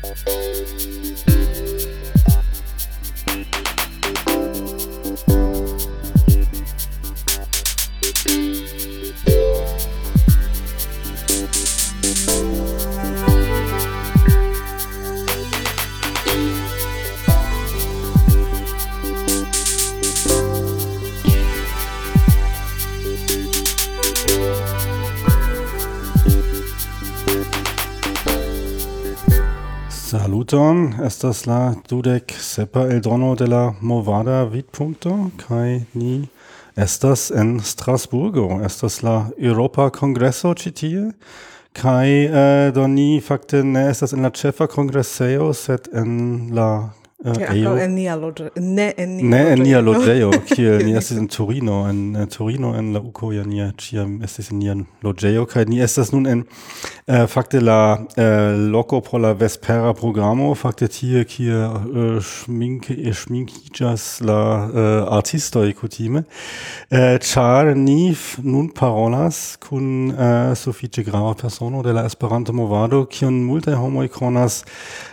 Saluton, estas la 27 eldono de la Movada Vidpunkto, kaj ni estas en Strasburgo, estas la Europa Kongreso ĉi tie, kaj do ni fakte ne estas en la ĉefa kongresejo, sed en la en nia loĝejo, kiel ni estis en Turino, en la uko ja ni ĉiam estis en nia loĝejo, kaj ni estas nun en fakte la loko por la vespera programo, fakte tie kie ŝminkiĝas la artistoj kutime, ĉar ni nun parolas kun sufiĉe grava persono de la Esperanto-movado, kiun multaj homoj konas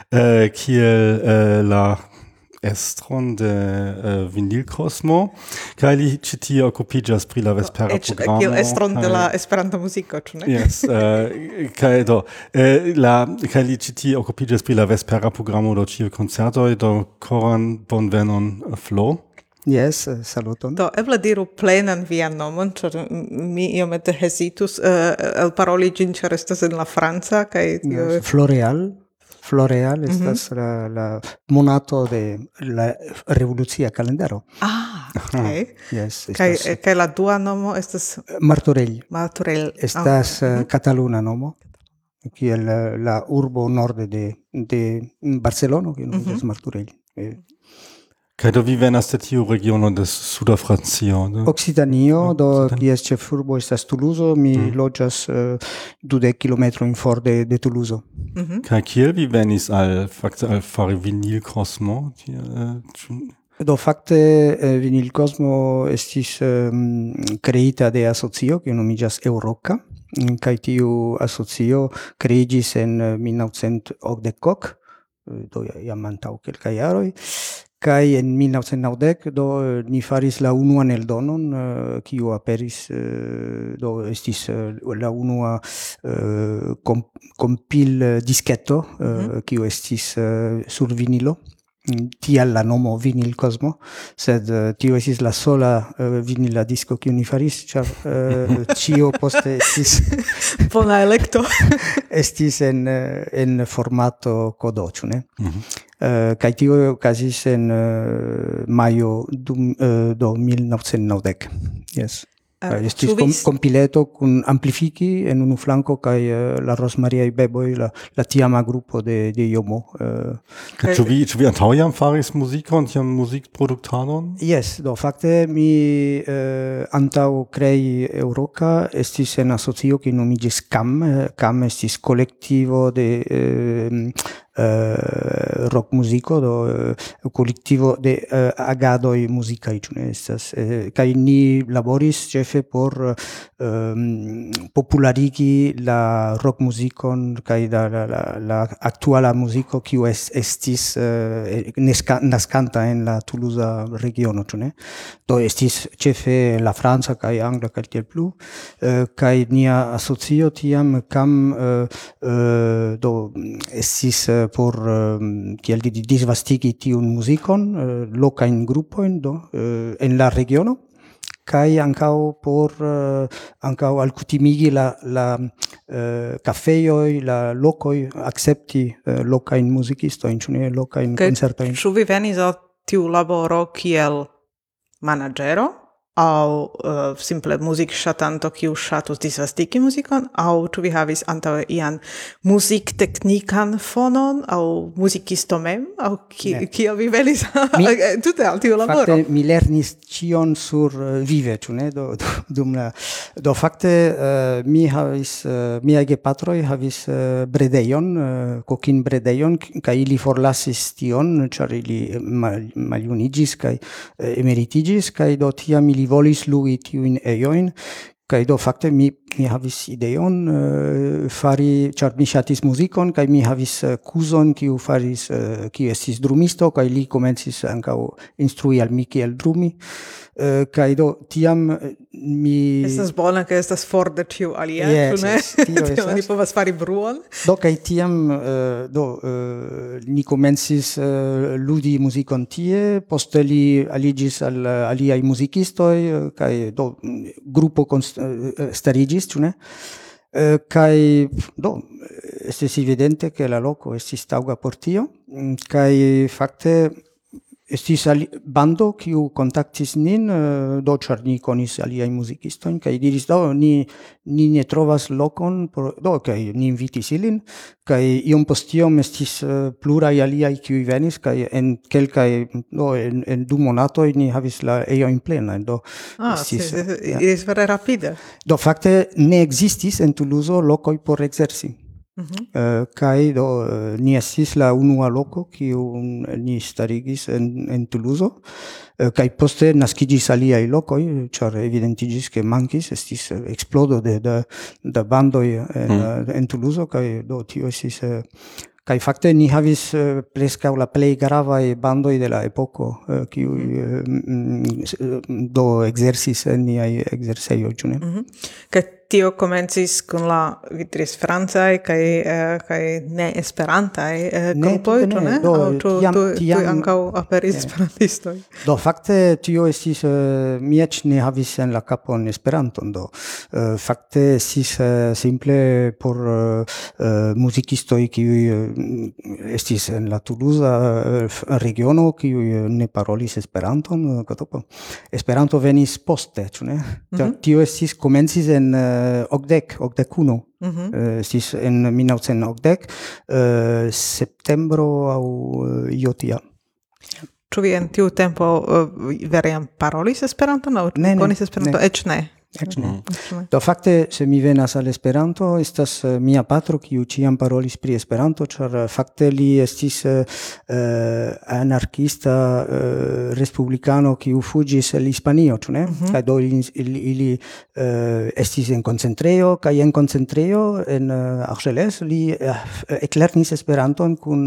kiel la estron de Vinil Cosmo, kaj li ĉi tie okupiĝas pri la vespera programo. Kiel estron de la Esperanto-muziko, ĉu ne? Yes, kaj li ĉi tie okupiĝas pri la vespera programo do ĉiuj koncertoj, do koran bonvenon Flo. Yes, saluton. Do, eble diru plenan vian nomon, ĉar mi iomete hezitus elparoli ĝin, ĉar estas en la franca, kaj Floreal estas la monato de la revolucia kalendaro. Okay. Yes, kaj la dua nomo estas Martorell. Estas kataluna nomo, kiel la urbo norde de Barcelono, kiu nomiĝas Martorell. Kaj do vi venas de tiu regiono de suda Francio? Occitanio, do kies ĉefurbo estas Toulouse, mi loĝas 20 kilometrojn for de Toulouse. Kaj kiel vi venis al fari Vinil Cosmo? Do fakte Vinil Cosmo estis kreita de asocio kiu nomiĝas Eŭroka, kaj tiu asocio kreiĝis en 1980, do jam antaŭ kelkaj jaroj. Kaj en 1990 do ni faris la unuan eldonon, kiu aperis, do estis la unua compil disketo, kiu estis sur vinilo. Tial la nomo Vinil Cosmo, sed tio estis la sola vinila disco kiu ni faris, ĉar ĉio poste estis bona elekto. Estis en formato kodo, ĉu ne? Kaj tio okazis en majo do 1990. Yes. Estis compileto kun amplifiki en unu flanko kaj la Rosmariaj beboj, la tiama grupo de Jomo. Ĉu vi antaŭ jam faris muzikon, tiam muzikproduktadon? Yes, do fakte mi antaŭ krei Eŭroka estis en asocio kiu nomiĝis CAM. CAM estis kolektivo de rock muziko, do kolektivo de agadoj muzikaj, ĉu ne estas, kaj ni laboris ĉefe por popularigi la rock muzikon kaj la aktuala muziko kiu estis naskanta en la Tuluza regiono, ĉu ne? Do estis ĉefe la franca kaj angla kaj tiel plu, kaj nia asocio tiam CAM do estis por kiel disvastigi tiun muzikon, lokajn grupojn do en la regiono, kaj ankaŭ por ankaŭ alkutimigi la kafejoj, la lokoj akcepti lokajn muzikistojn, ĉu ne, lokajn koncertojn. Ĉu vi venis al tiu laboro kiel manaĝero? Aŭ simple muzikŝatanto kiu ŝatus disvastigi muzikon, aŭ ĉu vi havis antaŭe ian muzikteknikan fonon, aŭ muzikisto mem, aŭ kiel vi venis tute al tiu laboro? Fakte mi lernis ĉion sur vive, ĉu ne? Do fakte mi havis, miaj gepatroj havis bredejon, kokinbredejon, kaj ili forlasis tion, ĉar ili maljuniĝis kaj emeritiĝis, kaj do tiam ili volis lugi tiujn ejojn, kaj do fakte mi mi havis ideon fari, char mi ŝatis muzikon, kaj mi havis kuzon, kiu estis drumisto, kaj li komencis ankaŭ instrui al mi kiel drumi. Kaj do tiam mi... Estas bona, ke estas for de tiu alia, Yes, ĉu ne? yes, tio estas. Oni povas fari bruon. Do, kaj tiam ni komencis ludi muzikon tie, poste li aliĝis al aliaj muzikistoj, kaj do grupo stariĝis, ĉu ne? Kaj do estis evidente ke la loko estis taŭga por tio, kaj fakte estis bando kiu kontaktis nin, do ĉar ni konis aliajn muzikistojn, kaj diris, do, ni ne trovas lokon, kaj ni invitis ilin, kaj iom post iom estis pluraj aliaj kiuj venis, kaj en kelkaj, en 2 monatoj ni havis la ejojn plenajn, do estis... Iris vere rapide. Do, fakte ne ekzistis en Tuluzo lokoj por ekzerci. Kaj do ni estis la unua loko kiu ni starigis en Tuluzo, kaj poste naskiĝis aliaj lokoj, ĉar evidentiĝis ke mankis, estis eksplodo de bandoj en Tuluzo, kaj do tio estis kaj fakte ni havis preskaŭ la plej gravaj bandoj de la epoko, kiuj do ekzercis en niaj ekzercejoj, ĉu ne? Kaj tio komencis kun la vitris francaj kaj ne esperantaj grupoj, ĉu ne? Aŭ tuj ankaŭ aperis esperantistoj? Do fakte tio estis, mi eĉ ne havis en la kapon Esperanton, do fakte estis simple por muzikistoj kiuj estis en la Tuluza regiono, kiuj ne parolis Esperanton, Esperanto venis poste, ĉu ne? Tio estis komencis en 81. Estis en 1980, septembro aŭ io tia. Ĉu vi en tiu tempo vere jam parolis Esperanton aŭ konis Esperanton? Eĉ ne. Do fakte, se mi venas al Esperanto, estas mia patro, kiu ĉiam parolis pri Esperanto, ĉar fakte li estis anarkista respublikano, kiu fuĝis el Hispanio, ĉu ne? Kaj do ili estis en koncentrejo, kaj en koncentrejo en Argelès li eklernis Esperanton kun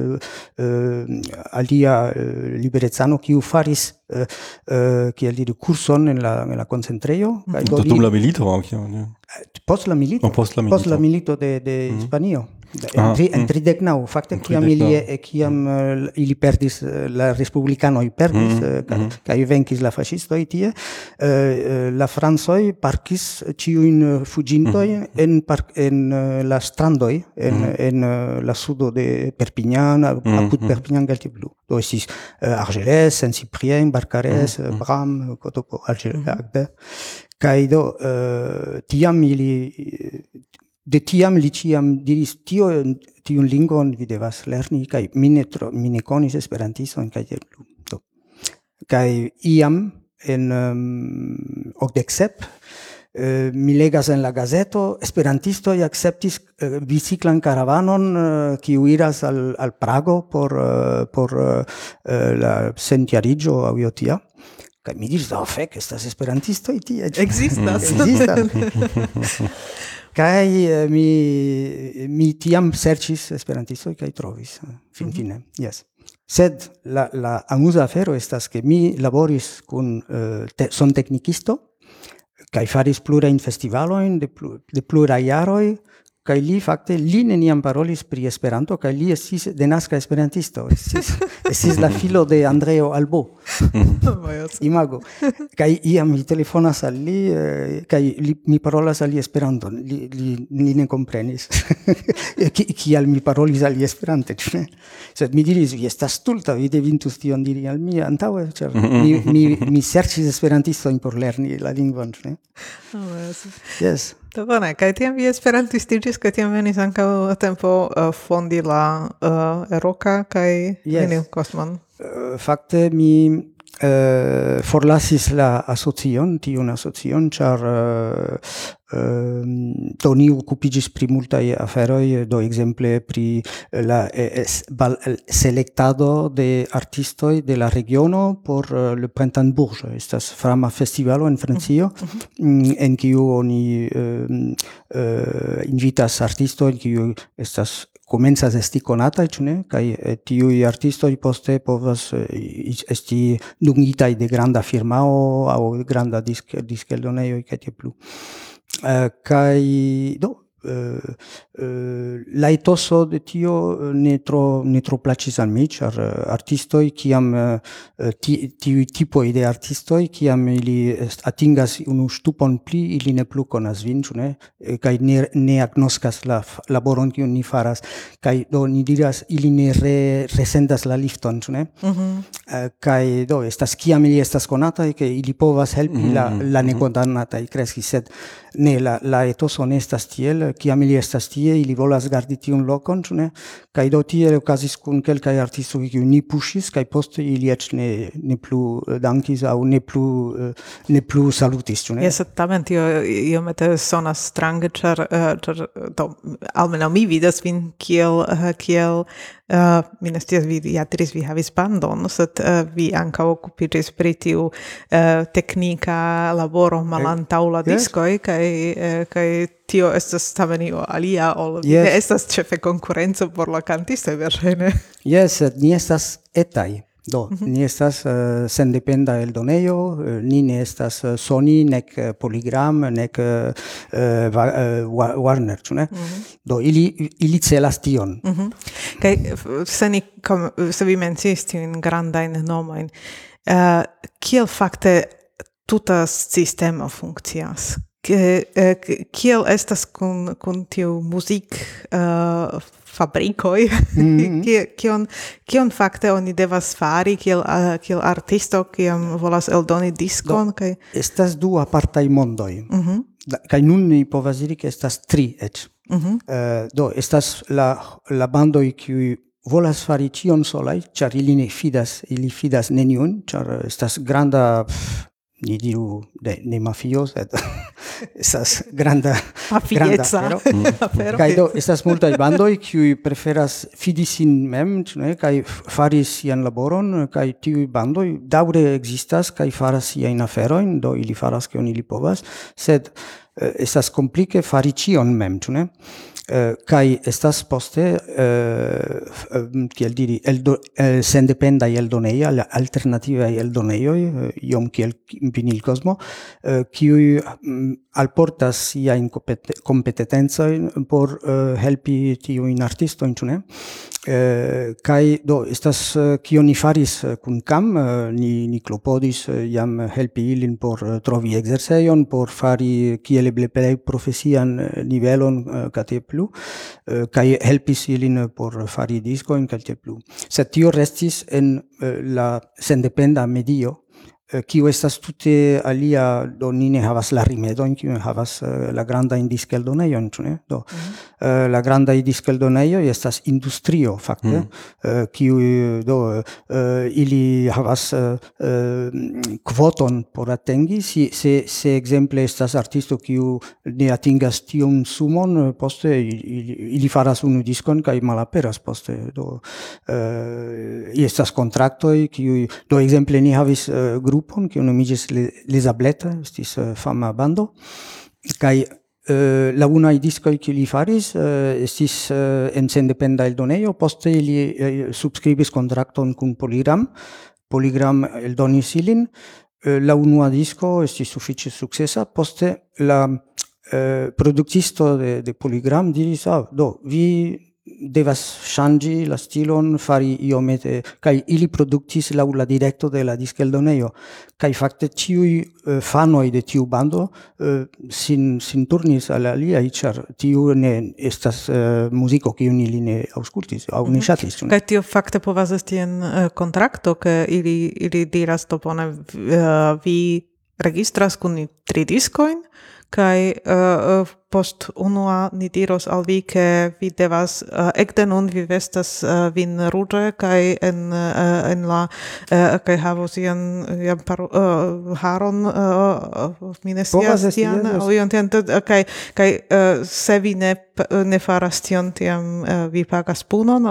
alia liberecano, kiu faris kiel diri kurson en la koncentrejo. Dum la milito auch, ja. Post la milito. Post la milito de Hispanio. En 39, fakte, kiam ili perdis, la respublikanoj perdis, kaj venkis la faŝistoj tie, la francoj parkis ĉiujn fuĝintojn en la strandoj, en la sudo de Perpignan, apud Perpignan Galtiblu. Do estis Argelès, Saint-Cyprien, Barcarès, Bram, Cotopo, Agde. Kaj do, de tiam li ĉiam diris, tiun lingvon vi devas lerni, kaj mi ne konis Esperantiston, kaj plu. Kaj iam en 87 mi legas en la gazeto, esperantistoj akceptis biciklan karavanon kiu iras al Prago por la centjariĝo aŭ io tia. Kaj mi diris, fek, estas esperantistoj tie. Ekzistas. Kaj mi tiam serĉis esperantistoj kaj trovis, finfine, yes. Sed la amuza afero estas ke mi laboris kun sonteknikisto kaj faris plurajn festivalojn de pluraj jaroj, kaj li neniam parolis pri Esperanto, kaj li estis denaska esperantisto. Estis la filo de Andreo Albo. Imagu. Kaj iam mi telefonas al li, kaj mi parolas al li Esperanton. Li ne komprenis. Kial mi parolis al li Esperante. Sed mi diris, vi estas stulta, vi devintus tion diri al mi antaŭe, ĉar mi serĉis esperantistojn por lerni la lingvon. Yes. Do bone, kaj tiam vi esperantistiĝis, kaj tiam venis ankaŭ tempo fondi la Eroka kaj Neniu Kosmon? Fakte mi forlasis la tiun asocion, char do ni occupigis pri multae aferoi, do exemple pri la selectado de artistoi de la regiono por le Printemps Bourges. Estas frama festivalo en Francio, en kiu oni invitas artistoi, kiu estas comenzas esti conatai, cune, kai tiui artistoi poste povas esti dungitai de granda firmao au granda diskeldoneioi, kai tie plu. Kai la etoso de tio ne tro placis al mi, char artistoi kiam tiui tipoi de artistoi kiam ili atingas unu stupon pli, ili ne plu konas vin, ne? Kai ne agnoskas la laboron kiun ni faras, kai do ni diras ili ne resendas la lifton, ne? Kai do estas kiam ili estas konataj, ke ili povas helpi la nekondannataj kreski, sed ne la etoso ne estas tiel, kiam ili estas tie, ili volas gardi tiun lokon, ne? Kaj do tiel okazis kun kelkaj artistoj kiuj ni puŝis, kaj poste ili eĉ ne plu dankis aŭ ne plu salutis, ne? Jes, tamen tio iomete sonas strange, ĉar almenaŭ mi vidas vin kiel mi ne scias, vi diris, vi havis bandon, sed vi ankaŭ okupiĝis pri tiu teknika laboro malantaŭ la diskoj, kaj tio estas tamen io alia, ne estas ĉefe konkurenco por la kantistoj, verŝajne. Jes, ni estas etaj. Do, ni estas sendependa eldonejo, ni ne estas Sony, nek Polygram, nek Warner, ĉu ne? Do, ili celas tion. Kaj se vi menciis tiujn grandajn nomojn, kiel fakte tuta sistemo funkcias? Kiel estas kun tiu muzik fabrikoj, kion fakte oni devas fari kiel artisto, kiam volas eldoni diskon? Estas du apartaj mondoj. Kaj nun ni povas diri, ke estas tri eĉ. Do, estas la bandoj kiuj volas fari tion solaj, ĉar ili fidas neniun, ĉar estas granda ni diru ne mafio, sed estas granda afero. Kaj do estas multaj bandoj kiuj preferas fidi sin mem, kaj fari sian laboron, kaj tiuj bandoj daŭre ekzistas kaj faras siajn aferojn, do ili faras kion ili povas, sed estas komplike fari ĉion mem, ĉu ne? Kai estas poste kiel diri sendependaj eldonejoj, alternativaj eldonejoj, iom kiel Vinil Cosmo, kiuj alportas siajn kompetencojn por helpi tiujn artistojn, ĉu ne? Kai do estas kion ni faris kun Cam, ni klopodis jam helpi ilin por trovi ekzercejon, por fari kiel eble plej profesian nivelon kaj tie plu, kaj helpis ilin por fari diskojn kaj tie plu. Sed tio restis en la sendependa medio, kiu estas tute alia, do ni ne havas la rimedojn, kiu havas la grandajn diskeldonejojn, ĉu ne? Do la grandaj diskeldonejoj estas industrio fakte, kiu do ili havas kvoton por atingi, se ekzemple estas artisto kiu ne atingas tiun sumon, poste ili faras unu diskon kaj malaperas poste. Do estas kontraktoj kiuj, do ekzemple ni havis grupon kiu nomiĝis Les Ablettes, estis fama bando, kaj la unaj diskoj kiuj li faris estis en sendependa eldonejo, poste ili subskribis kontrakton kun Polygram eldonis ilin, la unua disko estis sufiĉe sukcesa, poste la produktisto de Polygram diris, do, vi devas ŝanĝi la stilon, fari iomete, kaj ili produktis laŭ la direkto de la diskeldonejo, kaj fakte ĉiuj fanoj de tiu bando sin turnis al aliaj, ĉar tiu ne estas muziko kiun ili ne aŭskultis aŭ ne ŝatis. Kaj tio fakte povas esti en kontrakto, ke ili diras, do bone, vi registras kun ni 3 diskojn, kaj post unua ni diros al vi che vi devas ekde nun vi vestas vin ruĝe kaj en la kaj havos ian haron mi ne scias tian aŭ ion tian kaj se vi ne faras tion tiam vi pagas punon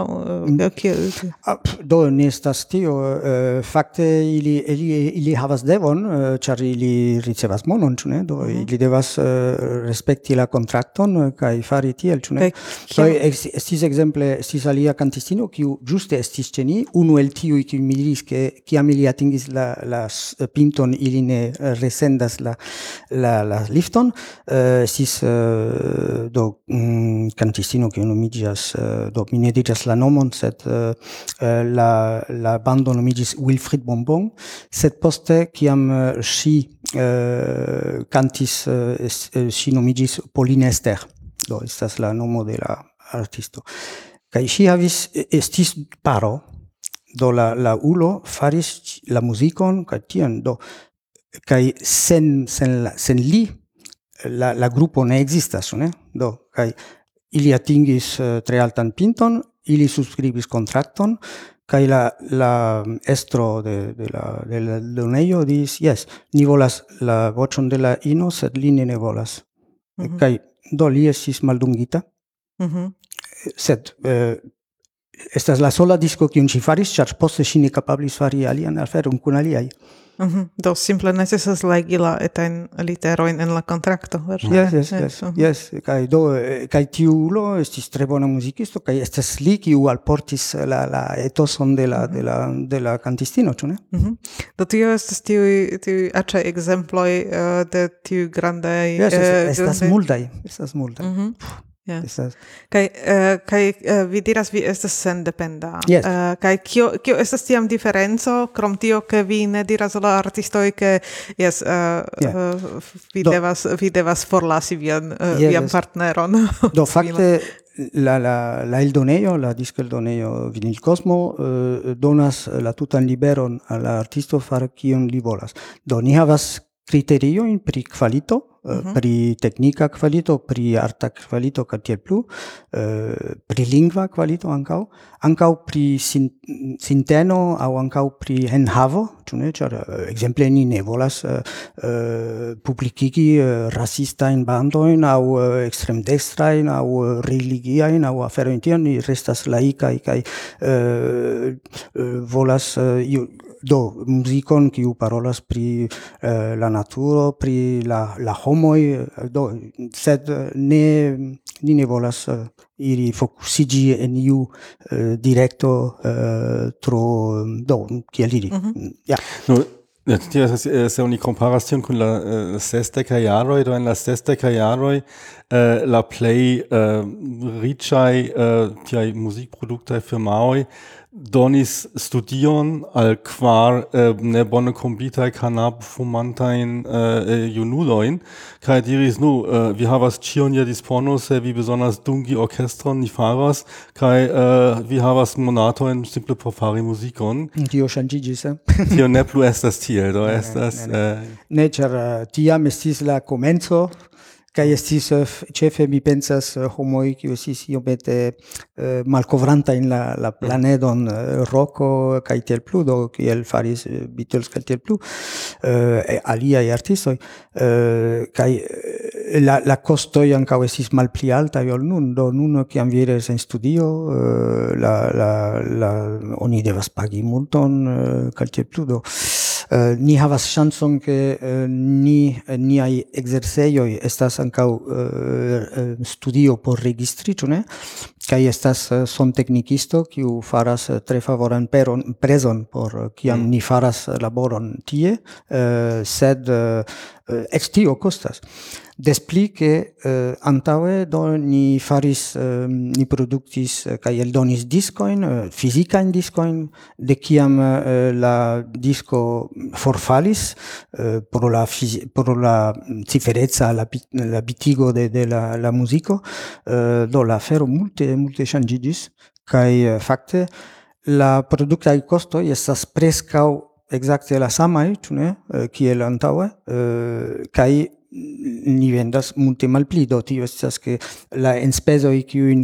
do ne estas tio fakte ili havas devon ĉar ili ricevas monon ĉu ne do ili devas respekti la kontrakton kaj fari tiel ĉu ne do estis ekzemple estis alia kantistino kiu ĝuste estis ĉe ni unu el tiuj kiuj mi diris ke kiam ili atingis la pinton ili ne resendas la lifton estis do cantistino kiu nomiĝas do mi ne diras la nomon sed la bando nomiĝis Wilfried Bonbon sed poste kiam ŝi cantis ŝi nomiĝis Pauline Esther do estas la nomo de la artisto kaj ŝi estis paro do la ulo faris la muzikon kaj tion do kaj sen li la grupo ne ekzistas ne do kaj ili atingis tre altan pinton ili subskribis kontrakton kaj la estro de la donejo diris yes ni volas la voĉon de la ino sed li ne volas kaj do li estis maldungita sed estas la sola disco kiun ŝi faris ĉar poste ŝi ne kapablis fari alian aferon kun aliaj do simple necesas legi la etajn literojn en la kontrakto. Yes. Kaj tiu ulo estis tre bona muzikisto kaj estas li kiu alportis la etoson de la kantistino, ĉu ne? Do tio estas tiuj aĉaj ekzemploj de tiuj grandaj. Estas multaj. Kaj vi diras vi estas sendependa. Kaj kio estas tiam diferenco krom tio ke vi ne diras al la artistoj ke vi devas forlasi vian partneron. Do fakte la eldonejo, la diskeldonejo Vinil Cosmo donas la tutan liberon al la artisto fari kion li volas. Do ni havas kriteriojn pri kvalito pri teknika kvalito, pri arta kvalito kaj tiel plu, pri lingva kvalito ankaŭ pri sinteno aŭ ankaŭ pri enhavo, ĉu ne? Ĉar ekzemple ni ne volas publikigi rasistajn bandojn aŭ ekstremdekstrajn aŭ religiajn aŭ aferojn tiajn, ni restas laikaj kaj volas do muzikon kiu parolas pri la naturo, pri la homoj, do sed ni ne volas iri fokusigi en iu direkto tro do kiel diri. Se oni comparas tion kun la sesdeka jaroj, do en la sesdeka jaroj la plej riĉaj tiaj muzikproduktaj firmaoj donis studion al kvar ne bone kombitaj kanabfumantajn junulojn kaj diris vi havas ĉion je dispono se vi bezonas dungi orkestron ni faras kaj vi havas monatojn simple por fari muzikon. Tio ŝanĝiĝis. Tio ne plu estas tiel, do estas ne ĉar tiam estis la komenco kaj estis ĉefe mi pensas homoj kiuj estis iomete malkovrantajn la planedon roko kaj tiel plu do kiel faris Beatles kaj tiel plu aliaj artistoj kaj la kostoj ankaŭ estis malpli altaj ol nun do nun kiam vi iras en studio oni devas pagi multon kaj tiel plu do ni havas ŝancon ke niaj ekzercejoj estas ankaŭ studio por registri, ĉu ne? Kaj estas sonteknikisto kiu faras tre favoran prezon por kiam ni faras laboron tie, sed eĉ tio kostas. Des pli ke antaŭe do ni faris ni produktis kaj eldonis diskojn, fizikajn diskojn, de kiam la disko forfalis pro la cifereca la bitigo de la muziko, do la afero multe ŝanĝiĝis kaj fakte la produktaj kostoj estas preskaŭ ekzakte la samaj, ĉu ne, kiel antaŭe, kaj ni vendas multe malpli, do tio estas che la enspezoj kiujn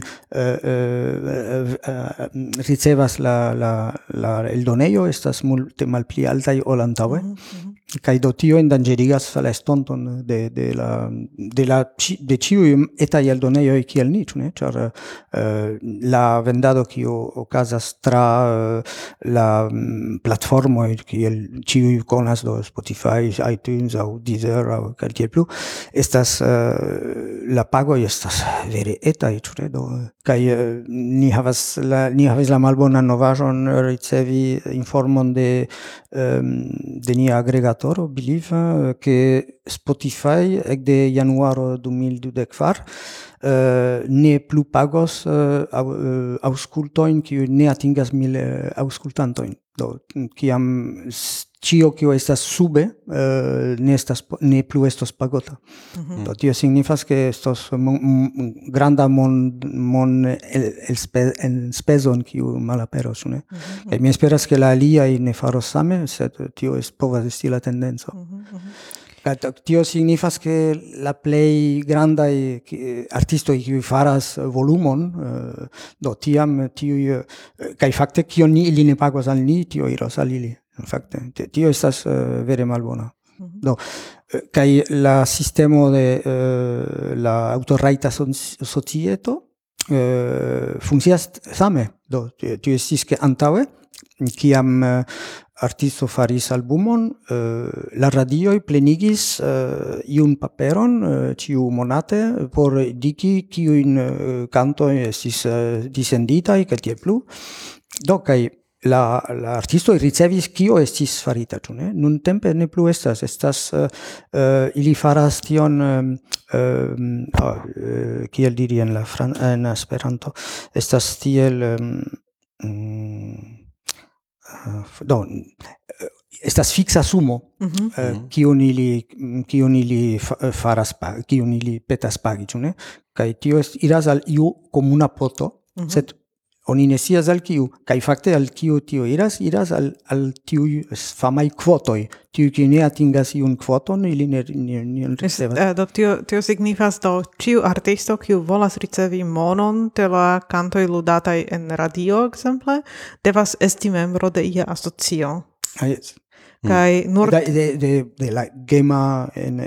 ricevas la eldonejo estas multe malpli altaj ol antaŭe. Kaj do tio endanĝerigas la estonton de ĉiuj etaj eldonejoj kiel ni, ĉu ne? Ĉar la vendado kiu okazas tra la platformoj kiel ĉiuj konas, do Spotify, iTunes aŭ Deezer aŭ kelke plu, estas la pagoj estas vere etaj, ĉu ne? Do kaj ni havis la malbonan novaĵon ricevi informon de nia agregatoro Believe che Spotify ekde januaro 2024 ne plu pagos aŭskultojn kiuj ne atingas 1000 aŭskultantojn. Do kiam ĉio kio estas sube ne plu estos pagota. Do tio signifas ke estos granda enspezon kiu malaperos, ne? Kaj mi esperas ke la aliaj ne faros same, sed tio povas esti la tendenco. Tio signifas ke la plej grandaj artistoj kiuj faras volumon, do tiam tiuj kaj fakte kion ili ne pagos al ni, tio iros al ili. Fakte tio estas vere malbona. Do kaj la sistemo de la aŭtorajta societo funkcias same. Do tio estis ke antaŭe kiam artisto faris albumon, la radioj plenigis iun paperon ĉiu monate por diki kiujn kantoj estis disenditaj kaj tiel plu. Do kaj la artistoj ricevis kio estis farita, ĉu ne? Nuntempe ne plu estas ili faras tion kiel diri en Esperanto, estas tiel estas fixa sumo kiun ili faras kiun ili petas pagi, ĉu ne? Kaj tio iras al iu komuna poto, sed oni ne scias al kiu, kaj fakte al kiu tio iras al tiuj famaj kvotoj. Tiuj kiuj ne atingas iun kvoton, ili ne ricevas. Do tio signifas, do ĉiu artisto kiu volas ricevi monon de la kantoj ludataj en radio, ekzemple, devas esti membro de ia asocio. Yes. Kaj nur de la GEMA en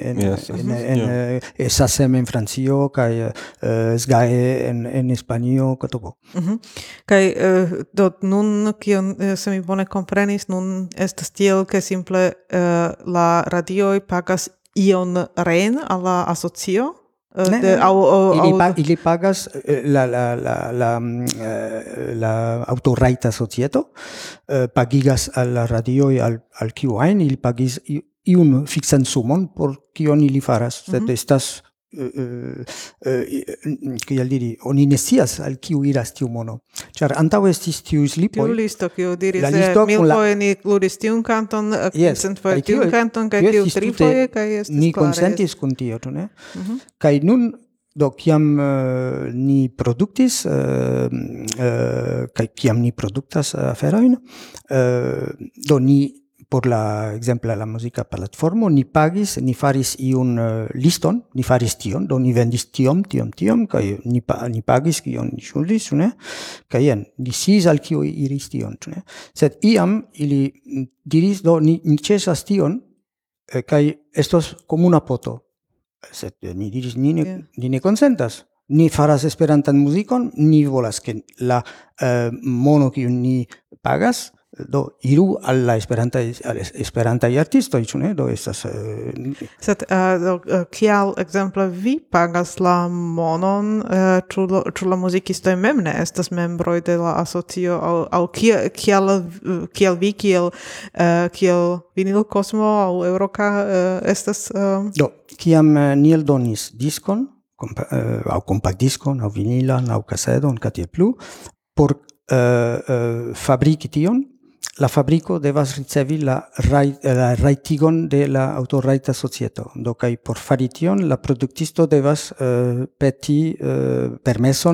SACEM en Francio kaj SGAE en Hispanio kotopo. Kaj do nun kion se mi bone komprenis, nun estas tiel ke simple la radioj pagas ion reen al la asocio. Ili pagas la aŭtorajta societo pagigas al la radioj al kiu ajn, ili pagis iun fiksan sumon por kion ili faras, sed estas kiel diri, oni ne scias al kiu iras tiu mono. Ĉar antaŭe estis tiuj slipoj. Tiu listo, kiu diris, milfoje ni ludis tiun kanton, centfoje tiun kanton, kaj tiu trifoje, kaj estis klare. Ni konsentis kun tio, ĉu ne? Kaj nun, do kiam ni produktis, kaj kiam ni produktas aferojn, do ni por la ekzemple la muzika platformo ni pagis, ni faris iun liston, ni faris tion, do ni vendis tiom, kaj ni pagis kion ni ŝuldis, ĉu ne? Kaj jen, ni sciis al kiu iris tion, ĉu ne? Sed iam ili diris, do ni ĉesas tion, kaj estos komuna poto. Sed ni diris, ni ne konsentas. Ni faras esperantan muzikon, ni volas ke la mono kiun ni pagas, do iru al la esperantaj artistoj, ĉu ne? Do estas Sed kial ekzemple vi pagas la monon, ĉu la muzikistoj mem ne estas membroj de la asocio, aŭ kiel vi, kiel Vinil Cosmo aŭ Euroka estas Do kiam ni eldonis diskon, aŭ kompaktdiskon, aŭ vinilan, aŭ kasedon, kaj tiel plu, por fabriki tion, la fabriko devas ricevi la rajtigon de la aŭtorajta societo. Do kaj por fari tion, la produktisto devas peti permeson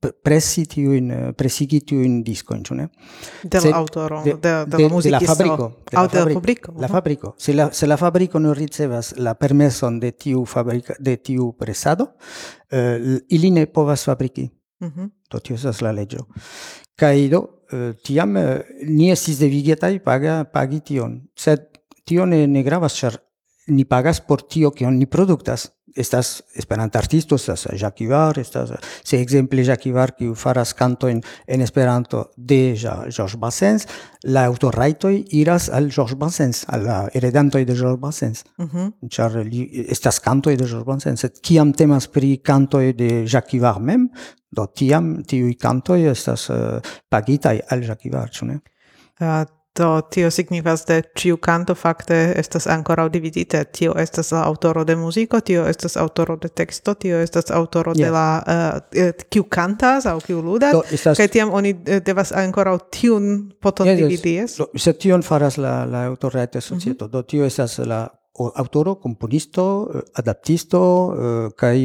presigi tiujn diskojn, ĉu ne? Dell'autoro, della musikisto. La fabriko. Se la fabriko ne ricevas la permeson de tiu presado, ili ne povas fabriki. Do tio estas la leĝo. Kaj do tiam ni estis devigetaj pagi tion. Sed tio ne gravas, ĉar ni pagas por tio kion ni produktas. Estas esperantartisto, estas Jacques Ivar, se exemple Jacques Ivar kiu faras kantojn en Esperanto de Georges Brassens, la aŭtorrajtoj iras al Georges Brassens, al la heredantoj de Georges Brassens, ĉar estas kantoj de Georges Brassens. Sed kiam temas pri kantoj de Jacques Ivar mem, do tiam tiuj kantoj estas pagitaj al Jacques Ivar, ĉu ne? Do tio signifas de ciu canto fakte estas ankoraŭ dividite. Tio estas la aŭtoro de muziko, tio estas aŭtoro de teksto, tio estas aŭtoro de la kiu kantas aŭ kiu ludas, kaj tiam oni devas ankoraŭ tiun poton dividi. Sed tion faras la aŭtorrajta societo. Do tio estas la aŭtoro, komponisto, adaptisto kaj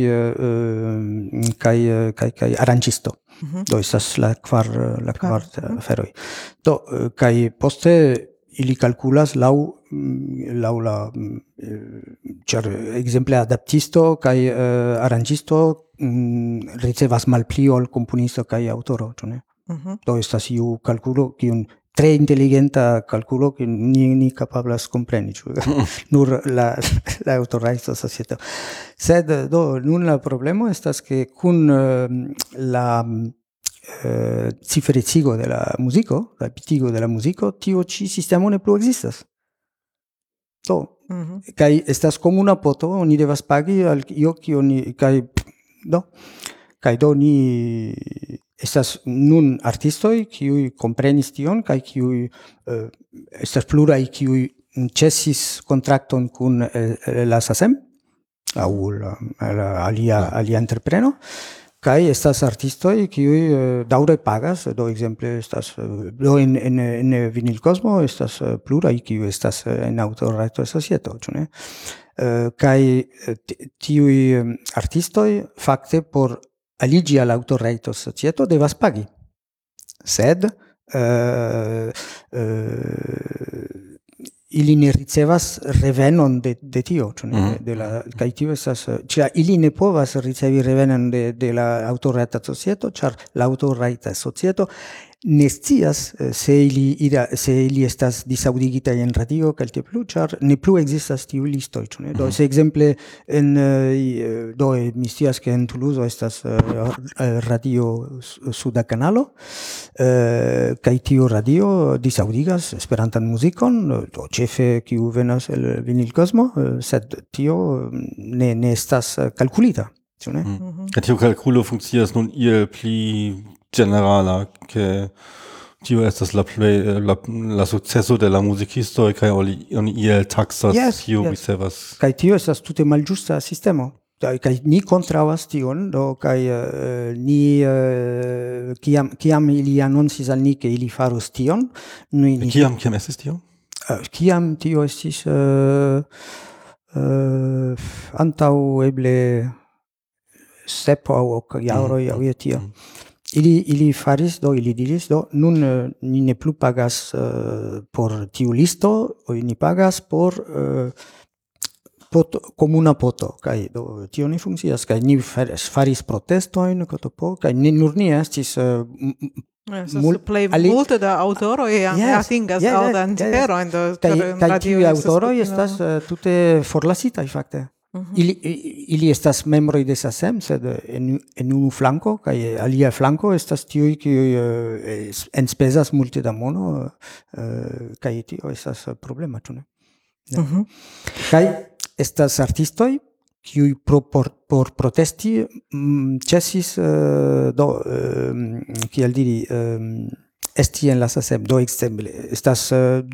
aranĝisto. Do estas la kvar aferoj. Do kaj poste ili kalkulas laŭ la ĉar ekzemple adaptisto kaj aranĝisto ricevas malpli ol komponisto kaj aŭtoro, ĉu ne? Do estas iu kalkulo kiun tre inteligenta kalkulo que ni kapablas kompreni, ĉu nur la aŭtorrajta societo. Sed do nun la problemo estas ke kun la cifrecigo de la muziko, la pitigo de la muziko, tio ĉi sistemo ne plu ekzistas. Do kaj estas komuna poto, oni devas pagi al io kio ni kaj do ni estas nun artistoj kiuj komprenis tion kaj kiuj estas pluraj kiuj ĉesis kontrakton kun la SACEM aŭ alia entrepreno kaj estas artistoj kiuj daŭre pagas, do ekzemple estas do en Vinilkosmo estas pluraj kiuj estas en aŭtorrajta societo, ĉu ne? Kaj tiuj artistoj fakte por aliĝi al aŭtorrajta societo devas pagi. Sed ili ne ricevas revenon de tio, ĉu ne? Kaj tio estas, ĉar ili ne povas ricevi revenon de la aŭtorrajta societo, ĉar la aŭtorrajta societo ne scias se ili estas disaŭdigitaj en radio kaj tiel plu, ĉar ne plu ekzistas tiuj listoj, ĉu ne? Do se ekzemple do mi scias ke en Tuluzo estas radio Suda Kanalo, kaj tiu radio disaŭdigas Esperantan muzikon, do ĉefe kiu venas el Vinilkosmo, sed tio ne estas kalkulita, ĉu ne? Tiu kalkulo funkcias nun iel pli generala, che tio estas la successo de la muzikistoj kaj oni iel taksas kiu ricevas. Kaj tio estas tute malĝusta sistemo. Kaj ni kontraŭas tion, do kaj ni kiam ili anoncis al ni ke ili farus tion, kiam estis tio? Kiam tio estis antaŭ eble 7 aŭ 8 jaroj aŭ tio. Ili faris, ili diris, nun ni ne plu pagas por tiu listo, ni pagas por komuna poto, kaj tio ne funkcias, kaj ni faris protestojn, kaj nur ni estis multe da aŭtoroj atingas aŭdan teron, kaj tiuj aŭtoroj estas tute forlasitaj fakte. Ili estas membroj de SACEM, sed en unu flanko kaj alia flanko estas tiuj kiuj enspezas multe da mono, kaj tio estas problema, ĉu ne? Kaj estas artistoj kiuj por protesti ĉesis kiel diri esti en la SACEM, do ekzemple estas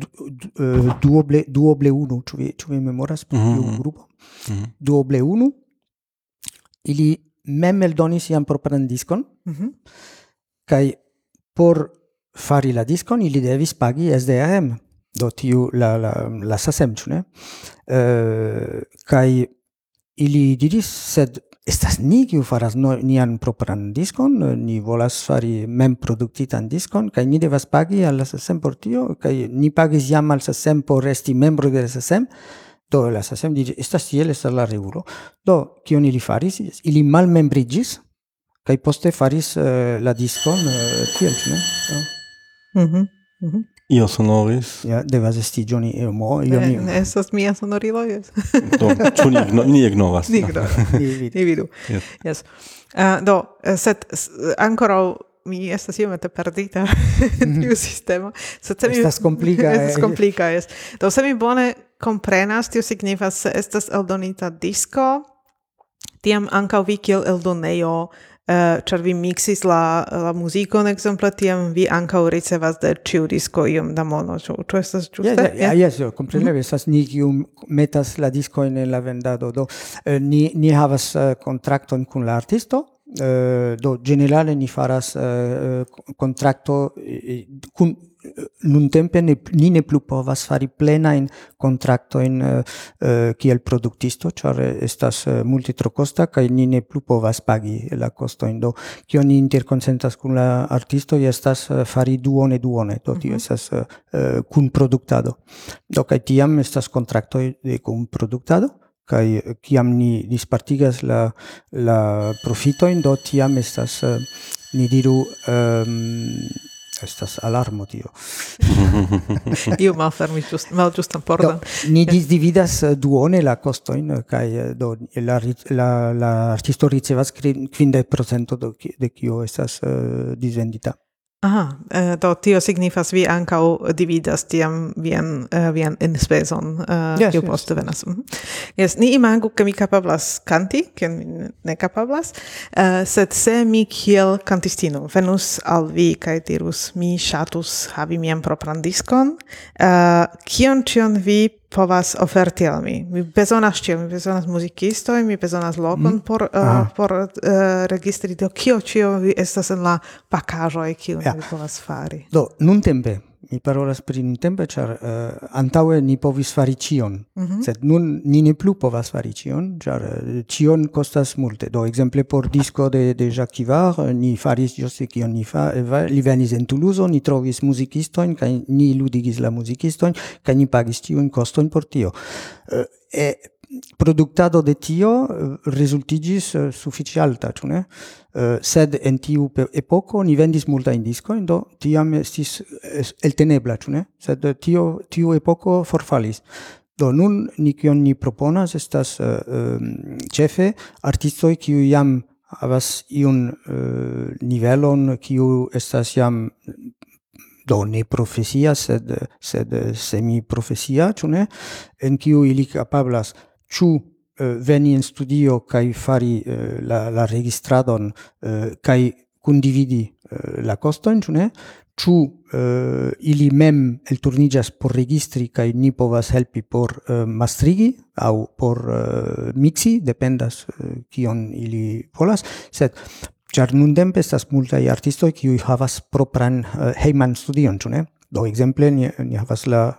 duoble unu, ĉu vi memoras pri tiu grupo? Duoble unu, ili mem eldonis sian propran diskon, kaj por fari la diskon ili devis pagi SDRM, do tiu la SACEM, ĉu ne? Kaj ili diris, sed estas ni kiu faras nian propran diskon, ni volas fari mem produktitan diskon, kaj ni devas pagi al la SACEM por tio, kaj ni pagis jam al SACEM por esti membro de la SACEM, do la SACEM dice, estas tiel, estas la regulo. Do, kion ili faris, ili malmembrigis, kaj poste faris la diskon tiel, ne? Io sonoris. Ja, devas esti Johnny Emo. Estas mia sonorilo, yes. Do, ĉu ni ignoras? Ni ignoras. Ni vidu. Yes. Do, sed ankoraŭ mi estas iomete perdita en tiu sistemo. Estas komplika. Estas komplika, yes. Do, se mi bone komprenas, tio signifas, se estas eldonita disko, tiam ankaŭ vi kiel eldonejo ĉar vi mixis la muzikon, ekzemple, tiam vi ankaŭ ricevas de ĉiu disko iom da mono. Ĉu estas ĝuste? Jes, kompreneble, estas ni kiu metas la diskojn en la vendado. Do, ni havas kontrakton kun la artisto, do generale ni faras kontrakto kun nuntempe ni ne plu povas fari plenajn kontraktojn kiel produktisto, ĉar estas multe tro kosta kaj ni ne plu povas pagi la kostojn. Do kion ni interkonsentas kun la artisto estas fari duone, do tio estas kunproduktado. Do kaj tiam estas kontraktoj de kunproduktado, kaj kiam ni dispartigas la profitojn, do tiam estas ni diru estas alarmo tio. Io malfermis malĝustan pordon. Ni disdividas duone la kostojn kaj do la artisto ricevas 50% de kio estas disvendita. Aha, do tio signifas vi ankaŭ dividas tiam vian enspezon, kiu poste venas. Yes, ni imagu ke mi kapablas kanti, ke mi ne kapablas, sed se mi kiel kantistino venus al vi kaj dirus, mi ŝatus havi mian propran diskon, kion ĉion vi povas oferti al mi? Mi bezonas ĉion, mi bezonas muzikistoj, mi bezonas lokon por registri, do kio ĉio estas en la pakaĵoj, kiun vi povas fari? Do, nuntempe, mi parolas pri nuntempe, ĉar antaŭe ni povis fari ĉion, sed nun ni ne plu povas fari ĉion, ĉar ĉion kostas multe. Do, ekzemple por disko de Jacques Ivard, ni faris ĝuste kion li venis en Toulouse, ni trovis muzikistojn kaj ni ludigis la muzikistojn kaj ni pagis tiujn kostojn por tio. Produktado de tio rezultiĝis sufiĉe alta, ĉu ne? Sed en tiu epoko ni vendis multajn diskojn, do tiam estis eltenebla, ĉu ne? Sed tiu epoko forfalis. Do nun kion ni proponas estas ĉefe artistoj kiuj jam havas iun nivelon, kiu estas jam do ne profesia, sed semi-profesia, ĉu ne? En kiu ili kapablas ĉu veni en studio kaj fari la registradon kaj kundividi la kostojn, ĉu ne? Ĉu ili mem elturniĝas por registri kaj ni povas helpi por mastrigi aŭ por miksi, dependas kion ili volas, sed ĉar nuntempe estas multaj artistoj kiuj havas propran hejman studion, ĉu ne? Do, ekzemple, ni havas la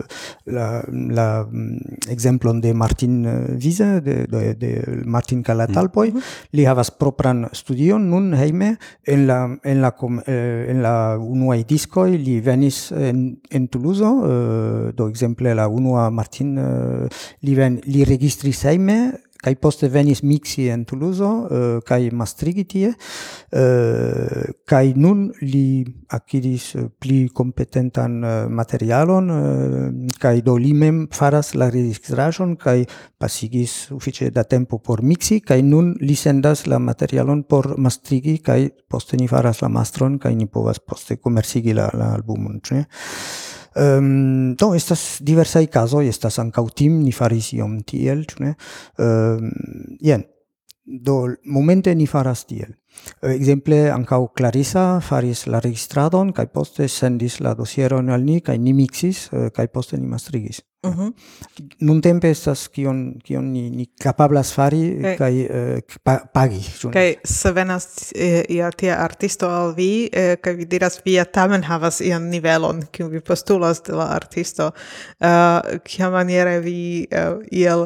ekzemplon de Martin Wiese, de Martin Calatalpoj. Li havas propran studion nun hejme. En la unuaj diskoj li venis en Toulouse. Do, ekzemple, la unua Martin li registris hejme, kaj poste venis miksi en Toulouse, kaj mastrigi tie, kaj nun li akiris pli kompetentan materialon, kaj do li mem faras la registraĵon kaj pasigis sufiĉe da tempo por miksi, kaj nun li sendas la materialon por mastrigi, kaj poste ni faras la mastron, kaj ni povas poste komercigi la albumon, ĉu ne? Do, estas diversaj kazoj, estas ankaŭ Tim, ni faris iom tiel, ĉu ne? Jen, do momente ni faras tiel. Ekzemple, ankaŭ Clarissa faris la registradon kaj poste sendis la dosieron al ni kaj ni miksis kaj poste ni mastrigis. Nuntempe estas kion ni kapablas fari kaj pagi. Kaj se venas ia tia artisto al vi kaj vi diras vi tamen havas ian nivelon kiun vi postulas de la artisto, kiamaniere vi iel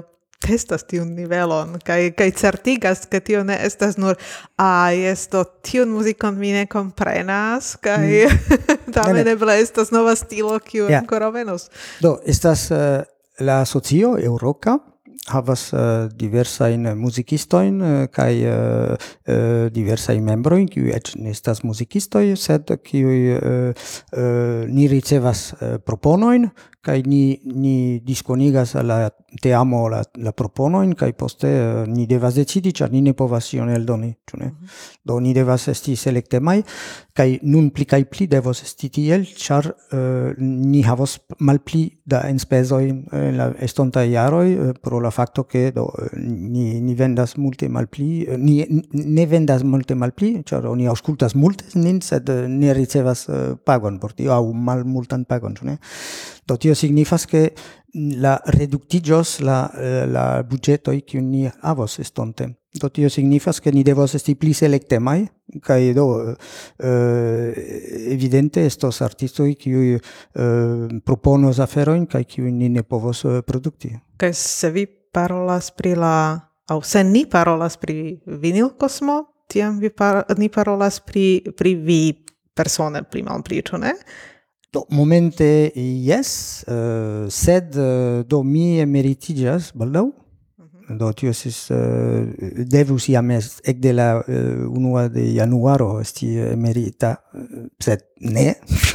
testas tiun nivelon, kai certigas, ke tio ne estas nur, do tiun muzikon mi ne komprenas, kai tamen eble estas nova stilo, kiu ancora venos. Do, estas la socio Euroca, havas diversain muzikistojn kaj diversaj membroj, kiuj eĉ ne estas muzikistoj, sed kiuj ni ricevas proponojn kaj ni disponigas al la teamo la proponojn kaj poste ni devas decidi, ĉar ni ne povas ĉion eldoni, ĉu ne? Do ni devas esti selektemaj kaj nun pli kaj pli devos esti tiel, ĉar ni havos malpli da enspezoj en la estontaj jaroj pro la fakto ke ni vendas multe malpli, ni ne vendas multe malpli, ĉar oni aŭskultas multe nin, sed ne ricevas pagon por tio aŭ malmultan pagon, ĉu ne? Do tio signifas ke la reduktiĝos la budĝetoj kiujn ni havos estonte. Do tio signifas ke ni devos esti pli selektemaj kaj do evidente estos artistoj kiuj proponos aferojn kaj kiujn ni ne povos produkti. Kaj se vi parolas pri se ni parolas pri vinilkosmo, tiam ni parolas pri vi persone pli malpli, ĉu ne? Do, momente yes, sed do mi emeritigas baldaŭ. Do tio estis devus jam ekde la 1 de januaro esti emerita, sed ne.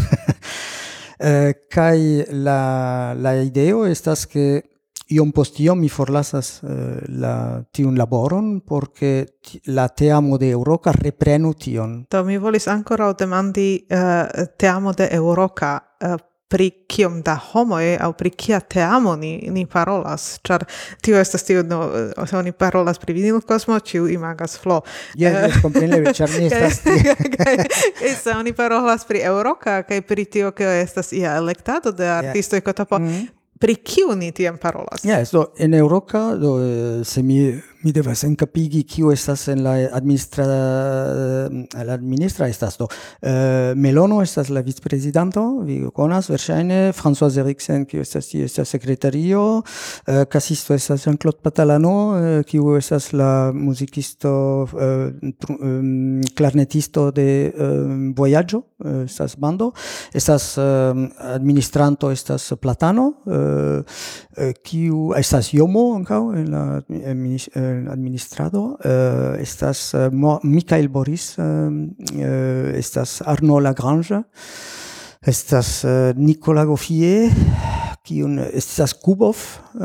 Kaj la ideo estas ke iom post iom mi forlasas tiun laboron, porque la teamo de Euroca reprenu tion. Do mi volis ancora demandi teamo de Euroca pri kiom da homoj aŭ pri kia teamo ni parolas, ĉar tio estas tio, se oni parolas pri vinilkosmo, ĉiu imagas Flo. Yes, kompreneble, ĉar ne estas kaj se oni parolas pri Euroca kaj pri tio, ke estas ia elektado de artistoj kotopo, pri kiu ni tiam parolas? Yes, do en Euroca, se mi devas enkapigi kiu estas en la administra estas do. Melono estas la vicprezidanto, vi konas verŝajne, François Eriksen, kiu estas sekretario, kasisto estas Jean-Claude Patalano, kiu estas la muzikisto, klarnetisto de Vojaĝo, estas bando, estas administranto estas Platano, kiu estas Jomo ankaŭ en la administrado, estas Michael Boris, estas Arnaud Lagrange, estas Nicolas Goffier, kiun estas Kubov,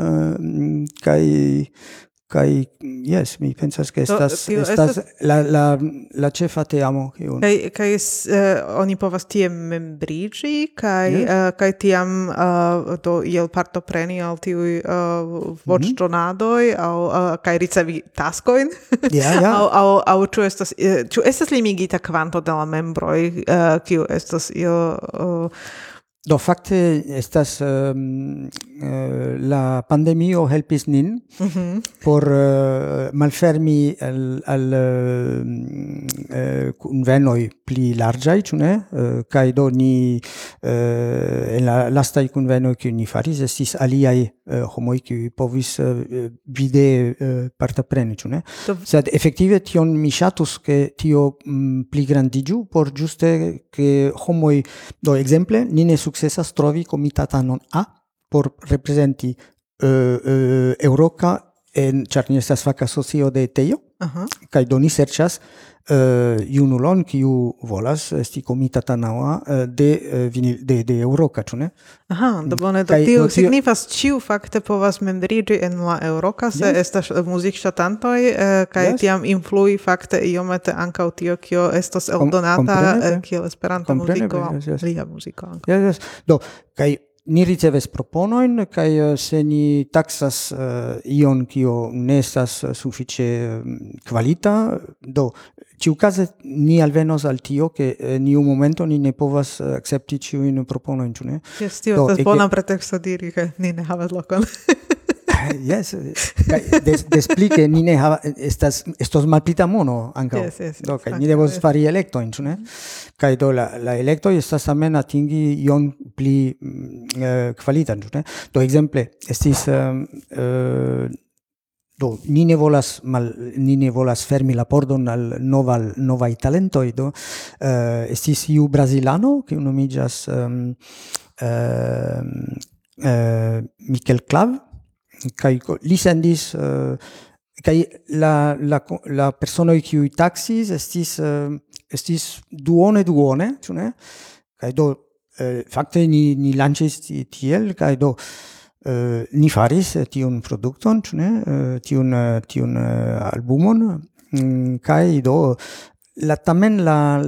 kaj yes, mi pensas ke estas la ĉefa teamo kiun. Kaj oni povas tie membriĝi kaj tiam do iel partopreni al tiuj voĉdonadoj kaj ricevi taskojn? Aŭ ĉu estas limigita kvanto de la membroj, kiu estas Do fakte estas la pandemio helpis nin por malfermi al kunvenoj pli larĝaj, ĉu ne? Kaj do ni en la lastaj kunvenoj kiuj ni faris estis aliaj homoj kiuj povis vide partopreni, ĉu ne? Sed efektive tion mi ŝatus ke tio pli grandiĝu por ĝuste ke homoj, do ekzemple ni ne sukcesas trovi komitatanon A por reprezenti Euroca ĉar ni estas faka socio de Tejo, kaj do ni serĉas junulon kiu volas esti komitatano de Euroca, ĉu ne? Do bone, do tio signifas ĉiu fakte povas membriĝi en la Euroca, se estas muzikŝatantoj, kaj tiam influi fakte iomete ankaŭ tio, kio estos eldonata kiel Esperanta muziko aŭ lia muziko ankaŭ. Do, kaj ni riceves proponojn, kaj se ni taksas ion kio ne estas sufiĉe kvalita, do ĉiukaze ni alvenos al tio, ke en iu momento ni ne povas akcepti ĉiujn proponojn, ĉu ne? Jes, tio estas bona preteksto diri, ke ni ne havas lokon. Yes, despli ke ni ne estos malplita mono ankaŭ. Do kaj ni devos fari elektojn, ĉu ne? Kaj do la elektoj estas tamen atingi ion pli kvalitan, ĉu ne? Do ekzemple estis do ni ne volas fermi la pordon al novaj talentoj, do estis iu brasilano kiu nomiĝas Mikel Clav, kaj li sendis kaj la personoj kiuj taksis estis duone, ĉu ne? Kaj do fakte ni lanĉis tiel, kaj do ni faris tiun produkton, ĉu ne? Tiun albumon, kaj do tamen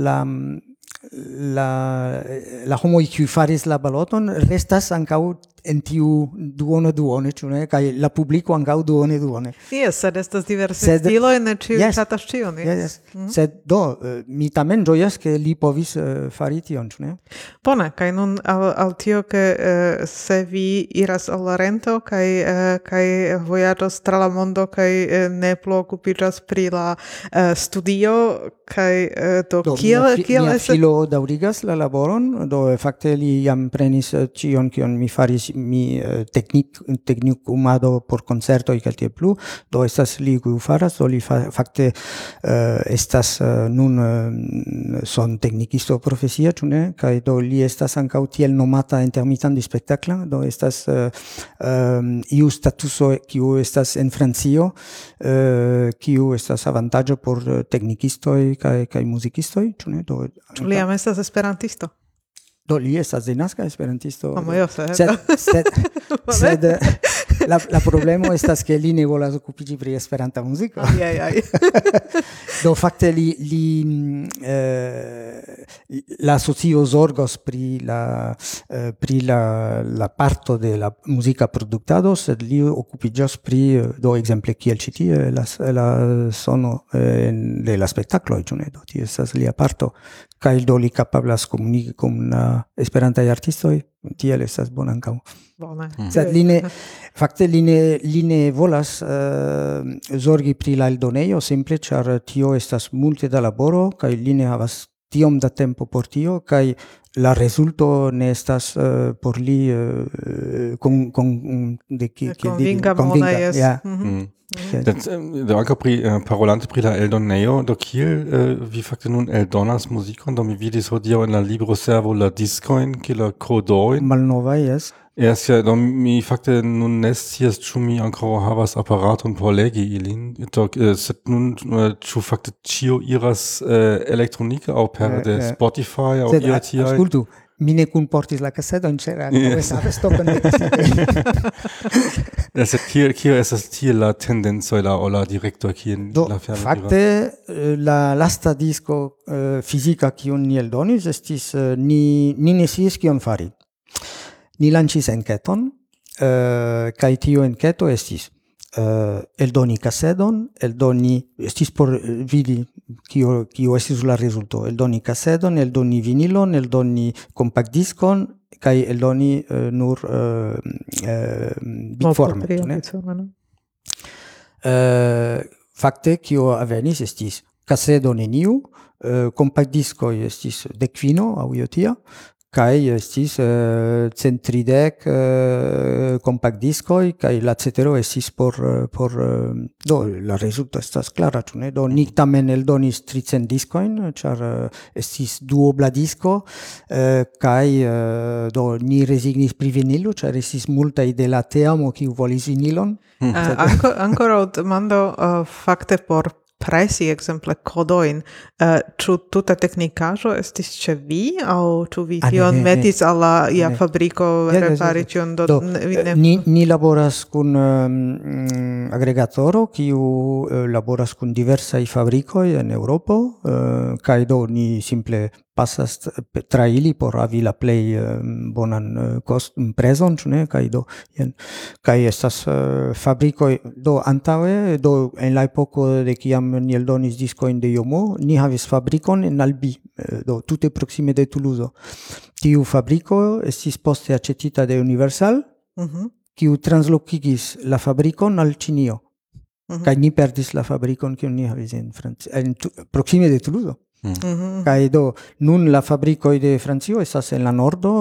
la homoj kiuj faris la baloton restas ankaŭ en tiu duone, ĉu ne? Kaj la publiko ankaŭ duone. Yes, sed estas diversaj stiloj, ne ĉiuj ŝatas ĉion. Yes. Sed do mi tamen ĝojas ke li povis fari tion, ĉu ne? Bone, kaj nun al tio, ke se vi iras al la rento kaj vojaĝos tra la mondo kaj ne plu okupiĝas pri la studio, kaj do kiel mia filo daŭrigas la laboron, do fakte li jam prenis ĉion kion mi faris, mi teknikumado por koncertoj kaj tiel plu, do estas li kiu faras, do li fakte estas nun sonteknikisto profesia, ĉu ne? Kaj do li estas ankaŭ tiel nomata intermitandi spektakla, do estas iu statuso kiu estas en Francio, kiu estas avantaĝo por teknikistoj kaj muzikistoj, ĉu ne? Ĉu li jam estas esperantisto? Do li estas denaska esperantisto. Sed la problemo estas ke li ne volas okupiĝi pri Esperanta muziko. Do fakte la asocio zorgos pri la parto de la muzika produktado, sed li okupiĝas pri, do ekzemple kiel ĉi tie, la sono de la spektakloj, ĉu ne? Do tio estas lia parto, kaj do li kapablas komuniki kun la esperantaj artistoj, tiel estas bone ankaŭ. Sed fakte li ne volas zorgi pri la eldonejo, simple ĉar tio estas multe da laboro kaj li ne havas tiom da tempo por tio, kaj la rezulto ne estas por li konvinka. Do ankaŭ parolante pri la eldonejo, do kiel vi fakte nun eldonas muzikon, do mi vidis hodiaŭ en la libroservo la diskojn kaj la kodojn. Malnovaj, jes. Do mi fakte nun ne scias, ĉu mi ankaŭ havas aparaton por legi ilin, sed nun ĉu fakte ĉio iras elektronike aŭ pere de Spotify aŭ io tiaj. Aŭskultu, mi ne kunportis la kaseton, ĉar sto Sed kio estas tie la tendencoj aŭ la direktoj kien la firmo iras? Fakte la lasta disko fizika kiun ni eldonis estis ni ne sciis kion fari. Ni lanĉis enketon, kaj tiu enketo estis eldoni kasedon, estis por vidi kio estis la rezulto, eldoni kasedon, eldoni vinilon, eldoni kompaktdiskon, kaj eldoni nur bitforme. Fakte kio avenis estis kasedo neniu, kompaktdiskoj estis dekvino aŭ io tia, kaj estis 130 kompaktdiskoj, kaj la cetero estis por do la rezulto estas klara, ĉu ne? Do ni tamen eldonis 300 diskojn, ĉar estis duobla disko, kaj do ni rezignis pri vinilo, ĉar estis multaj de la teamo kiu volis vinilon. Ankoraŭ demando fakte por presi, exemple, kodojn, ĉu tuta teknikaĵo estis ĉe vi, aŭ ĉu vi tion metis al la ia fabriko repari ĉion? Ni laboras kun agregatoro, kiu laboras kun diversaj fabrikoj en Eŭropo, kaj do ni simple pasas tra ili por havi la plej bonan prezon, ĉu ne? Kaj estas fabrikoj, do antaŭe, do en la epoko de kiam ni eldonis diskojn de Jomo, ni havis fabrikon en Albi, do tute proksime de Toulouse. Tiu fabriko estis poste aĉetita de Universal, kiu translokigis la fabrikon al Ĉinio. Kaj ni perdis la fabrikon kiun ni havis en proksime de Toulouse. Kaj do nun la fabrikoj de Francio estas en la nordo,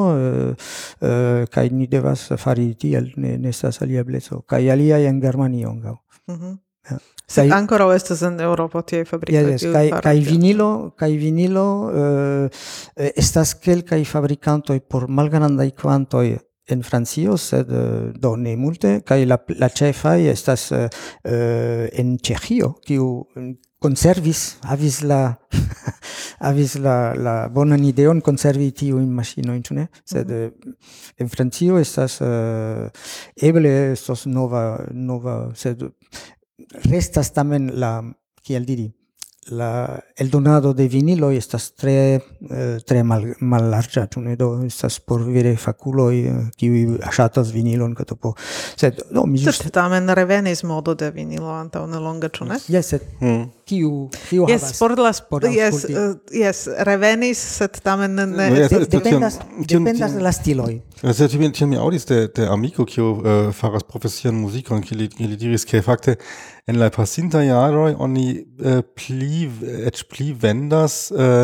kaj ni devas fari tiel, ne estas alia ebleco, kaj aliaj en Germanio ankaŭ. Sed ancora estas en Europa tiaj fabrikoj. Kaj vinilo estas kelkaj fabrikantoj por malgrandaj kvantoj en Francio, sed do ne multe, kaj la ĉefaj estas en Ĉeĥio, kiu havis la bonan ideon konservi tiujn maŝinojn, ĉu ne? Sed en Francio estas eble estos nova, sed restas tamen kiel diri, la eldonado de viniloj estas tre mallarĝa, ĉu ne? Do estas por vere fakuloj kiuj ŝatas vinilon kaj po. Sed tamen revenis modo de vinilo antaŭ nelonge, ĉu ne? Jes, sed kiu havas Yes, revenis, sed tamen ne dependas de la stiloj. Tion mi aŭdis de amiko kiu faras profesian muzikon, kiu diris ke fakte en la pasintaj jaroj oni eĉ pli vendas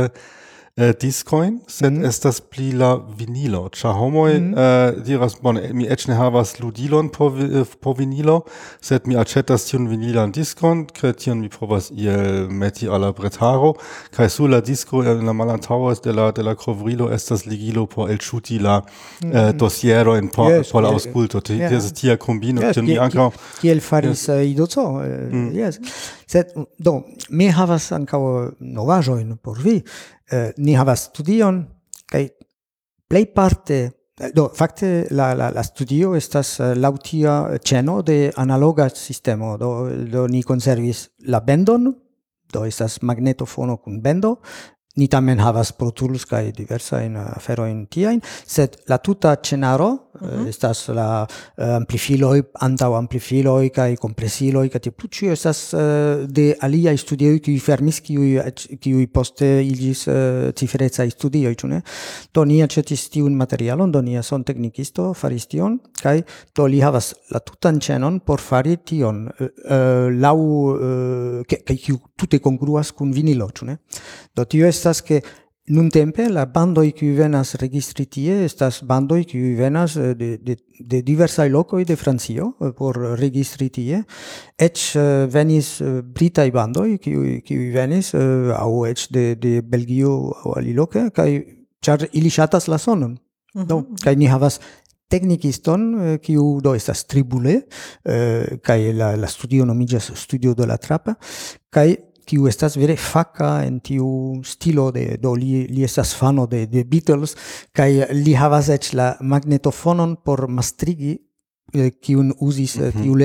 diskojn, sed estas pli la vinilo. Ĉar homoj diras, mi eĉ ne havas ludilon por vinilo, sed mi aĉetas tiun vinilan diskon, kaj tion mi povas iel meti al la bretaro, kaj sur la disko en la malantaŭo de la kovrilo estas ligilo por elŝuti la dosierojn por la aŭskulto. Ties tia kombino, tion mi ankaŭ kiel faris Idoco. Jes. Sed do mi havas ankaŭ novaĵojn por vi. Ni havas studion kaj plejparte fakte la studio estas laŭ tia ĉeno de analoga sistemo. Do ni konservis la bendon, do estas magnetofono kun bendo. Ni tamen havas Pro Tools kaj diversajn aferojn tiajn, sed la tuta ĉenaro estas la amplifiloj, antaŭamplifiloj kaj kompresiloj kaj plu ĉio estas de aliaj studioj kiuj fermis, kiuj poste iĝis ciferecaj studioj, ĉu ne? Do ni aĉetis tiun materialon, do nia sonteknikisto faris tion, kaj do li havas la tutan ĉenon por fari tion laŭ kaj kiu tute kongruas kun vinilo, ĉu ne? Do tio estas ke nuntempe la bandoj kiuj venas registri tie estas bandoj kiuj venas de diversaj lokoj de Francio por registri tie. Eĉ venis britaj bandoj kiuj venis aŭ eĉ de Belgio aŭ aliloke, kaj ĉar ili ŝatas la sonon. Do kaj ni havas teknikiston kiu do estas Tribule, kaj la studio nomiĝas Studio de la Trapa, kaj kiu estas vere faka en tiu stilo li estas fano de Beatles, kaj li havas eĉ la magnetofonon por mastrigi kiun uzis tiu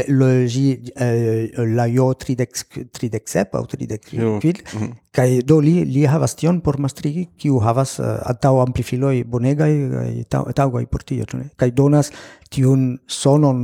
la J37 aŭ 38, kaj do li havas tion por mastrigi, kiu havas antaŭamplifiloj bonegaj kaj taŭgaj por tio, kaj donas tiun sonon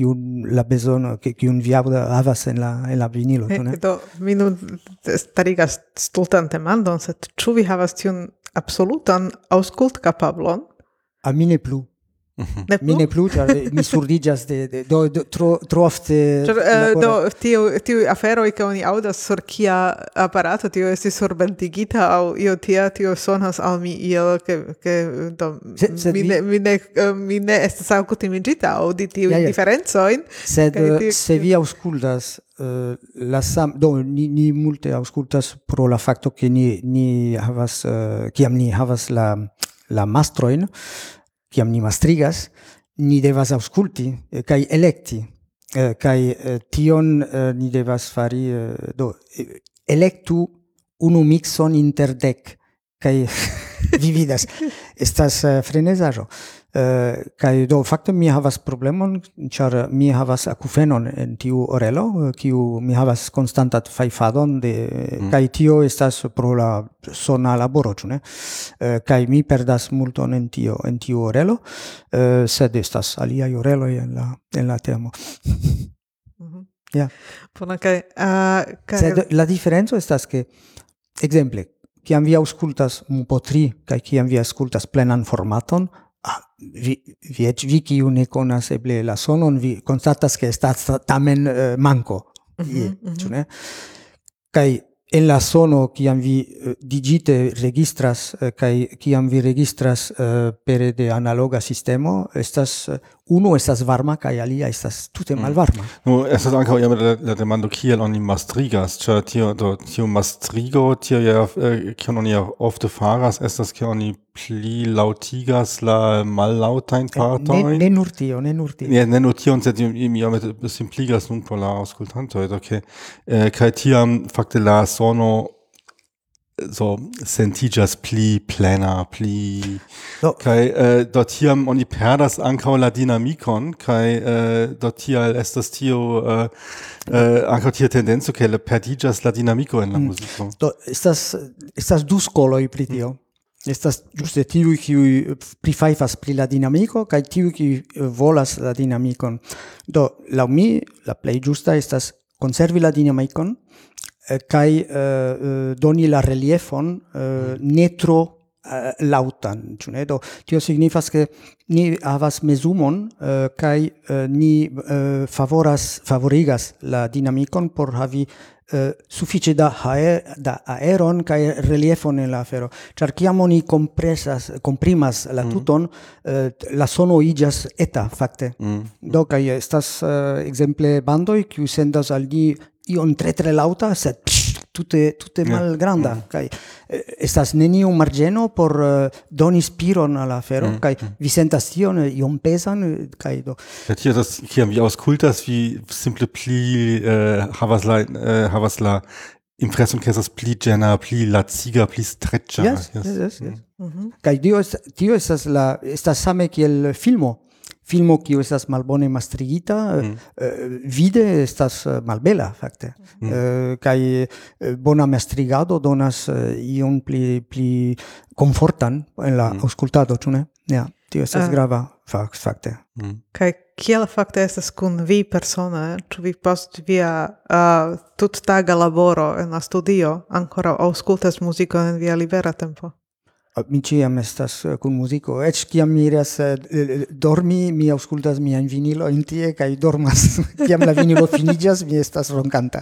kiun vi havas en la vinilo. Do mi nun starigas stultan demandon, sed ĉu vi havas tiun absolutan aŭskultkapablon? Mi ne plu. Mi ne plu, ĉar mi surdiĝas tro ofte. Do tiu aferoj ke oni aŭdas sur kia aparato tio estis surbendigita aŭ io tia, tio sonas al mi iel ke do mi ne estas alkutimiĝita aŭdi tiujn diferencojn. Sed se vi aŭskultas ni multe aŭskultas pro la fakto ke ni havas kiam ni havas la mastrojn, kiam ni mastrigas, ni devas aŭskulti kaj elekti. Kaj tion ni devas fari, elektu unu mikson inter 10, kaj vi vidas, estas frenezaĵo. Kaj do fakte mi havas problemon, ĉar mi havas akufenon en tiu orelo, kiu mi havas konstantan fajfadon kaj tio estas pro la sona laboro, ĉu ne? Kaj mi perdas multon en tiu orelo, sed estas aliaj oreloj en la temo. Sed la diferenco estas ke, ekzemple, kiam vi aŭskultas MP3 kaj kiam vi aŭskultas plenan formaton, vi kiu ne konas eble la sonon, vi konstatas ke estas tamen manko, ĉu ne? Kaj en la sono kiam vi digite registras kai kiam vi registras pere de analoga sistemo estas uno estas varma kai alia estas tute malvarma. No, estas ankaŭ iam la demando kiel oni mastrigas, ĉar tio mastrigo, tio ja kion oni ofte faras, estas ke oni pli laŭtigas la mallaŭtajn partojn. Ne nur tio. Ne nur tio, sed iomete simpligas nun por la aŭskultantoj, kaj tiam fakte la sono so sentigas pli plena, pli kai dort tiam oni perdas ankaŭ la dinamikon kai dort tial estas tio ankaŭ tia tendenco ke perdiĝas la dinamiko en la muziko. Do estas du skoloj pri tio. Estas ĝuste tiuj kiuj prifajfas pri la dinamiko kaj tiuj kiuj volas la dinamikon. Do laŭ mi la plej ĝusta estas konservi la dinamikon kai doni la reliefon ne tro lautan, ĉu ne? Do tio signifas ke ni havas mezumon kai ni favorigas la dinamikon por havi sufiĉe da aeron kaj reliefon en la afero. Ĉar kiam oni komprimas la tuton, la sono iĝas eta fakte. Do kaj estas ekzemple bandoj kiuj sendas al ni ion tre lauta, sed tute malgranda. Kaj estas neniu marĝeno por doni spiron al la afero, kaj vi sentas tion iom pezan, kaj do. Tio estas kiam vi aŭskultas, vi simple pli havas la impreson ke estas pli ĝena, pli laciga, pli streĉa. Yes. Kaj tio estas same kiel filmo. Filmo kiu estas malbone mastrigita, vide estas malbela fakte. Kaj bona mastrigado donas ion pli komfortan en la aŭskultado, ĉu ne? Ja, tio estas grava fakte. Kaj kiel fakte estas kun vi persone? Ĉu vi post via tuttaga laboro en la studio ankoraŭ aŭskultas muzikon en via libera tempo? Mi ĉiam estas kun muziko. Eĉ kiam mi iras dormi, mi aŭskultas miajn vinilojn tie kaj dormas. Kiam la vinilo finiĝas, mi estas ronkanta.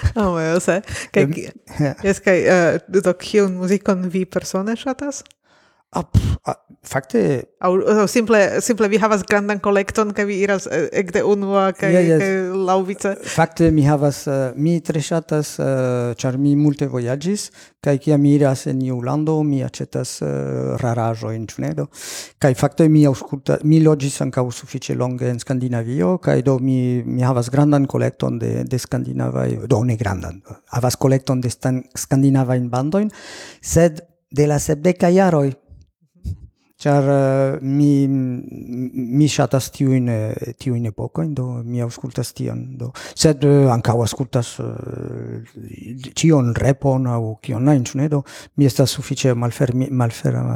Kaj do kiun muzikon vi persone ŝatas? Fakte aŭ simple vi havas grandan kolekton kaj vi iras ekde unua kaj laŭvice. Fakte mi tre ŝatas ĉar mi multe vojaĝis kaj kiam mi iras en iu lando mi aĉetas raraĵojn, ĉu ne? Kaj fakte mi loĝis ankaŭ sufiĉe longe en Skandinavio kaj do mi havas grandan kolekton de skandinavaj, do ne grandan, havas kolekton de skandinavajn bandojn, sed de la 70-aj jaroj. Ĉar mi ŝatas tiujn epokojn, do mi aŭskultas tion, sed ankaŭ aŭskultas ĉion repon aŭ kion ajn, ĉu ne? Do mi estas sufiĉe malferma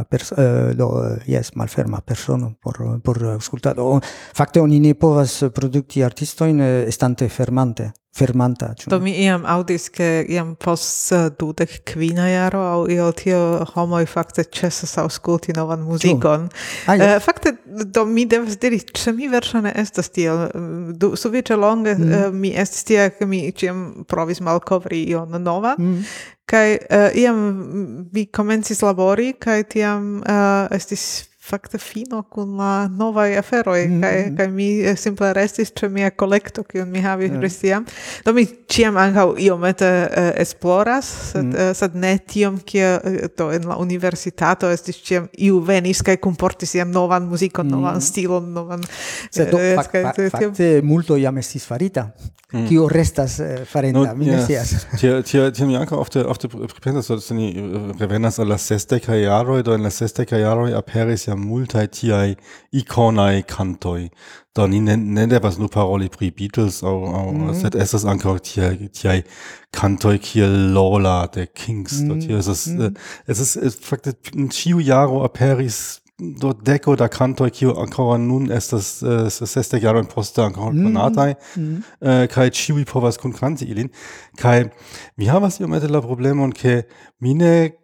persono por aŭskultado. Fakte oni ne povas produkti artistojn estante fermanta. Do mi iam aŭdis, ke iam post 25 jaro aŭ io tio homoj fakte ĉesas aŭskulti novan muzikon. Fakte do mi devas diri, ĉe mi verŝajne estas tiel. Sufiĉe longe mi estis tie, ke mi ĉiam provis malkovri ion nova. Kaj iam mi komencis labori, kaj tiam estis fakte fino kun la novaj aferoj kaj mi simple restis ĉe mia kolekto kiun mi havis ĝis tiam. Do mi ĉiam ankaŭ iomete esploras, sed ne tiom kiel do en la universitato estis ĉiam iu venis kaj kunportis jam novan muzikon, novan stilon, novan. Sed fakte multo jam estis farita. Kio restas farenta, mi ne scias. Tio mi ankaŭ ofte pripensas, se ni revenas al la 60-aj jaroj, do en la 60-aj jaroj aperis multaj tiaj ikonaj kantoj. Do ni ne devas nur paroli pri Beatles, sed estas ankaŭ tiaj kantoj kiel Lola de Kings. Do tio estas fakte en ĉiu jaro aperis do deko da kantoj kiu ankoraŭ nun estas 60 jarojn poste ankoraŭ konataj, kaj ĉiuj povas kunkanti ilin. Kaj mi havas iomete la problemon, ke mi ne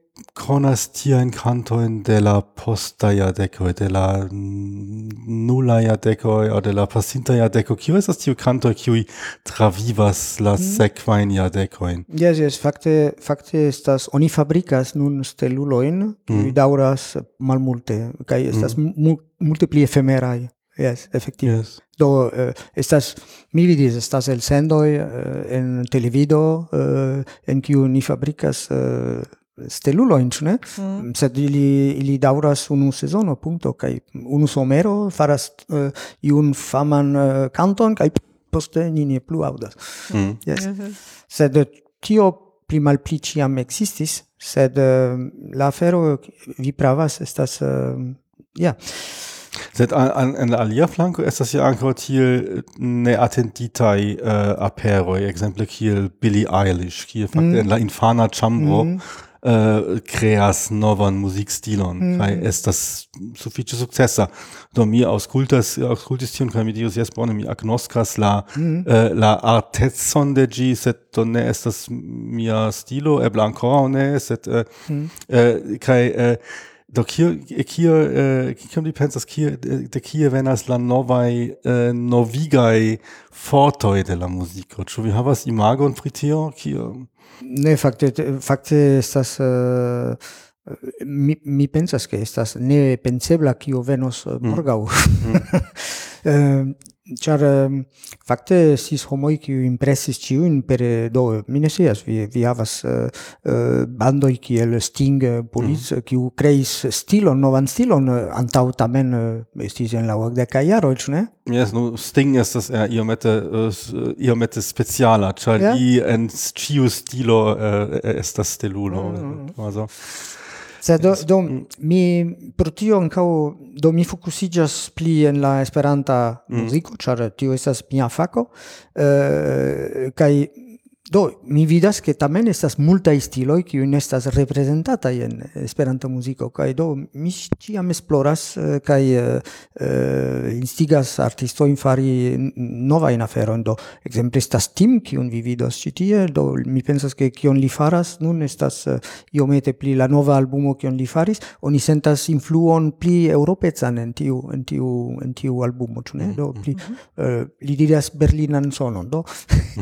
conas tiajn kantojn de la posta jardekoj, de la nula jardekoj aŭ de la pasinta jardeko? Kio estas tiu kantoj kiuj travivas la sekvajn jardekojn? Yes, fakte estas oni fabrikas nun stelulojn kiuj daŭras malmulte kaj estas multe pli efemeraj. Yes, efektive. Yes. Do estas mi vidis estas elsendoj en televido en kiu ni fabrikas stelulojn, ĉu ne? Sed ili daŭras unu sezono, punkto, kaj unu somero faras iun faman kanton kaj poste ni ne plu aŭdas. Yes. Sed tio pli malpli ĉiam ekzistis, sed la afero vi pravas estas Sed en la alia flanko estas ja ankaŭ tiel neatenditaj aperoj, ekzemple kiel Billie Eilish, kiel fakte en la infana ĉambro kreas novan muzikstilon kaj estas sufiĉe sukcesa. Do mi aŭskultis tion kaj mi diris, jes, bone, mi agnoskas la artecon de ĝi, sed do ne estas mia stilo, eble ankoraŭ ne, sed kaj do kiam li pensas, de kie venas la novigaj fortoj de la muziko? Ĉu vi havas imagon pri tio? Ne, fakte estas mi pensas ke estas nepensebla kio venos morgaŭ. Ĉar fakte estis homoj kiuj impresis ĉiujn per mi ne scias, vi havas bandoj kiel Sting, Police, kiu kreis novan stilon, antaŭ tamen estis en la 80-kaj jaroj, ĉu ne? Yes, Sting estas iomete speciala, ĉar li en ĉiu stilo estas stelulo. Sed do mi pro tio ankaŭ mi fokusiĝas pli en la esperanta muziko, ĉar tio estas mia fako, kaj do mi vidas ke tamen estas multaj stiloj kiuj ne estas reprezentataj en Esperanta muziko, kaj do mi ĉiam esploras kaj instigas artistojn fari novajn aferojn. Do ekzemple estas Tim, kiun vi vidos ĉi tie, do mi pensas ke kion li faras nun estas iomete pli la nova albumo kion li faris, oni sentas influon pli eŭropecan en tiu albumo, ĉu ne? Do pli li diras berlinan sonon, do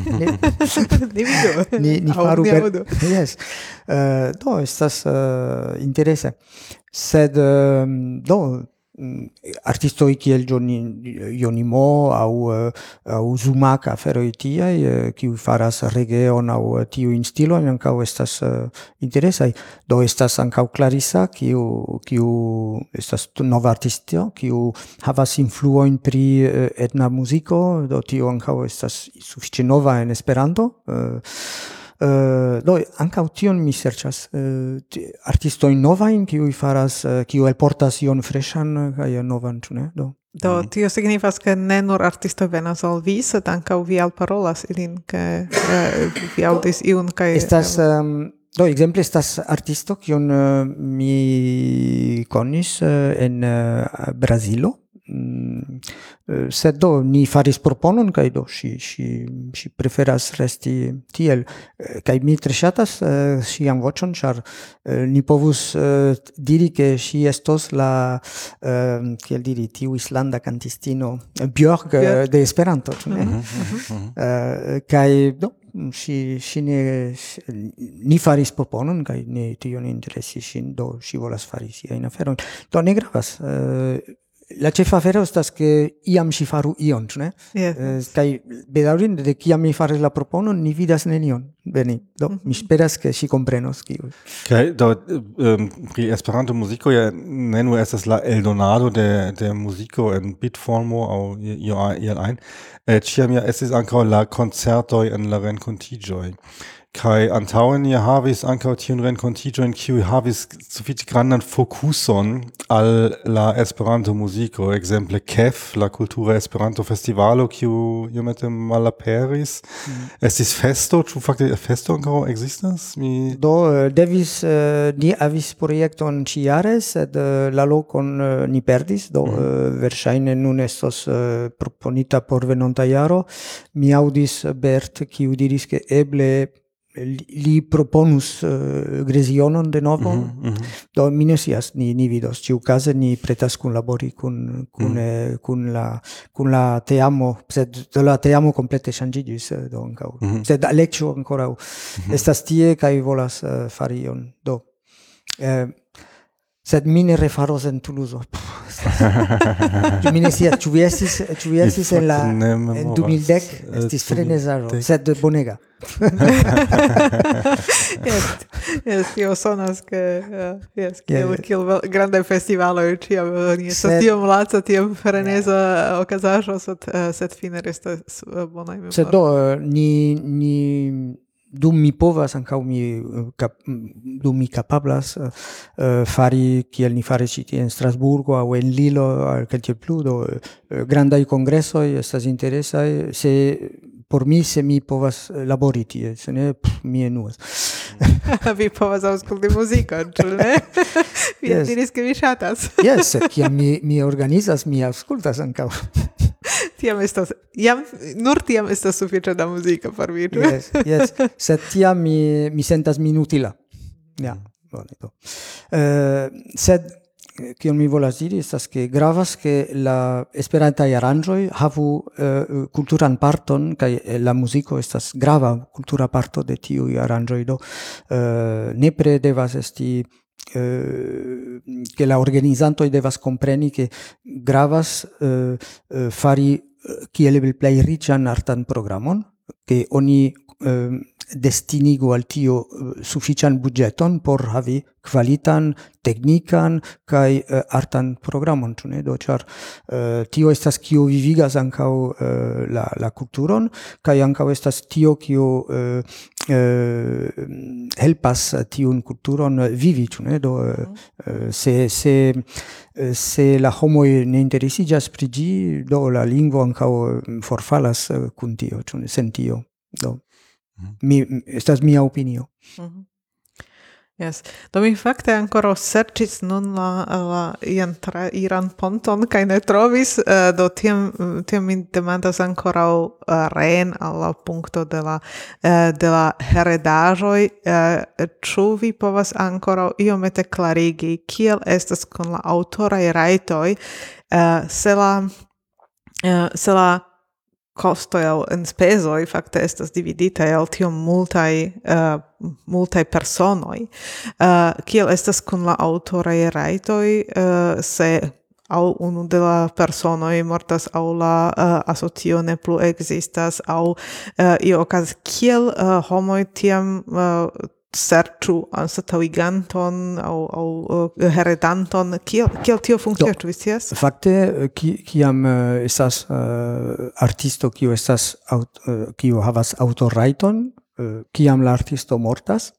ni faru yes. Do estas interese. Sed do artistoj kiel Jonimo aŭ Zumak, aferoj tiaj, kiuj faras regeon aŭ tiujn stilojn, ankaŭ estas interesaj. Do estas ankaŭ Clarissa, kiu estas nova artisto, kiu havas influojn pri etna muziko, do tio ankaŭ estas sufiĉe nova en Esperanto. Do ankaŭ tion mi serĉas artistojn novajn, kiu elportas ion freŝan kaj novan, ĉu ne? Do tio signifas ke ne nur artistoj venas al vi, sed ankaŭ vi alparolas ilin, ke vi aŭdis iun kaj estas do ekzemple estas artisto kiun mi konis en Brazilo. Sed do ni faris proponon kaj do ŝi preferas resti tiel, kaj mi tre ŝatas ŝian voĉon, ĉar ni povus diri ke ŝi estos la kiel diri, tiu islanda kantistino Björk de Esperanto, ĉu ne? Kaj do ni faris proponon kaj tio ne interesis ŝin, do ŝi volas fari siajn aferojn. Do ne gravas. La ĉefa afero estas ke iam ŝi faru ion, ĉu ne? Kaj bedaŭrinde de kiam mi faris la proponon, ni vidas nenion. Bene, do mi esperas ke ŝi komprenos kiu. Kaj do pri Esperanto muziko ja ne nur estas la eldonado de muziko en bitformo aŭ io ajn, ĉiam ja estis ankaŭ la koncertoj en la renkontiĝoj. Kai antaŭe ni havis ankaŭ tiun renkontiĝojn, kiuj havis sufiĉe grandan fokuson al la Esperanto-muziko. Ekzemple KEF, la Kultura Esperanto-Festivalo, kiu iomete malaperis. Estis festo, ĉu fakte festo ankaŭ ekzistas? Do devis ni havis projekton ĉiare, sed la lokon ni perdis, do verŝajne nun estos proponita por venonta jaro. Mi aŭdis Bert, kiu diris ke eble li proponus Grezionon de novo, do mi ne scias, ni vidos, ĉiukaze ni pretas kunlabori kun la teamo, sed do la teamo komplete ŝanĝiĝis, do ankaŭ. Sed Aleĉjo ankoraŭ estas tie kaj volas fari ion. Do sed mi ne refaros en Toulouse. Mi ne scias, ĉu vi estis en 2010, estis frenezaĵo, sed bonega. Yes, tio sonas ke kiel grandaj festivaloj ĉiam oni estas tiom laca, tiom freneza okazaĵo, sed fine restas bonaj memoroj. Sed do ni dum mi povas ankaŭ dum mi kapablas fari kiel ni faris ĉi tie en Strasburgo aŭ en Lilo aŭ kelke plu, do grandaj kongresoj estas interesaj, por mi, se mi povas labori tie, se ne, mi enuas. Vi povas aŭskulti muzikon, ĉu ne? Vi diris, ke vi ŝatas. Yes, kiam mi organizas, mi aŭskultas ankaŭ. Nur tiam estas sufiĉe da muziko por vi. Yes, sed tiam mi sentas min utila. Ja, bone do. Sed kion mi volas diri estas ke gravas ke la esperantaj aranĝoj havu kulturan parton kaj la muziko estas grava kultura parto de tiuj aranĝoj, do nepre devas esti ke la organizantoj devas kompreni ke gravas fari kiel plej riĉan artan programon, ke oni destinigu al tio sufiĉan budĝeton por havi kvalitan, teknikan kaj artan programon, ĉu ne? Do ĉar tio estas kio vivigas ankaŭ la kulturon kaj ankaŭ estas tio kio helpas tiun kulturon vivi, ĉu ne? Do se la homoj ne interesiĝas pri ĝi, do la lingvo ankaŭ forfalas kun tio, ĉu ne? Sen tio. Do estas mia opinio. Yes. Do mi fakte ankoraŭ serĉis nun la iran ponton kaj ne trovis, do tiam mi demandas ankoraŭ reen al la punkto de la heredaĵoj, ĉu vi povas ankoraŭ iomete klarigi kiel estas kun la aŭtoraj rajtoj, se la costoi au enspezoi fakte estas dividitaj al tiom multaj personoj. Kiel estas kun la aŭtoraj rajtoj, se au unu de la personoj mortas aŭ la asocio ne plu ekzistas aŭ io okazas, kiel homoj tiam serĉu anstataŭiganton aŭ heredanton, kiel tio funkcias, ĉu vi scias? Fakte, kiam estas artisto kiu havas aŭtorrajton, kiam la artisto mortas,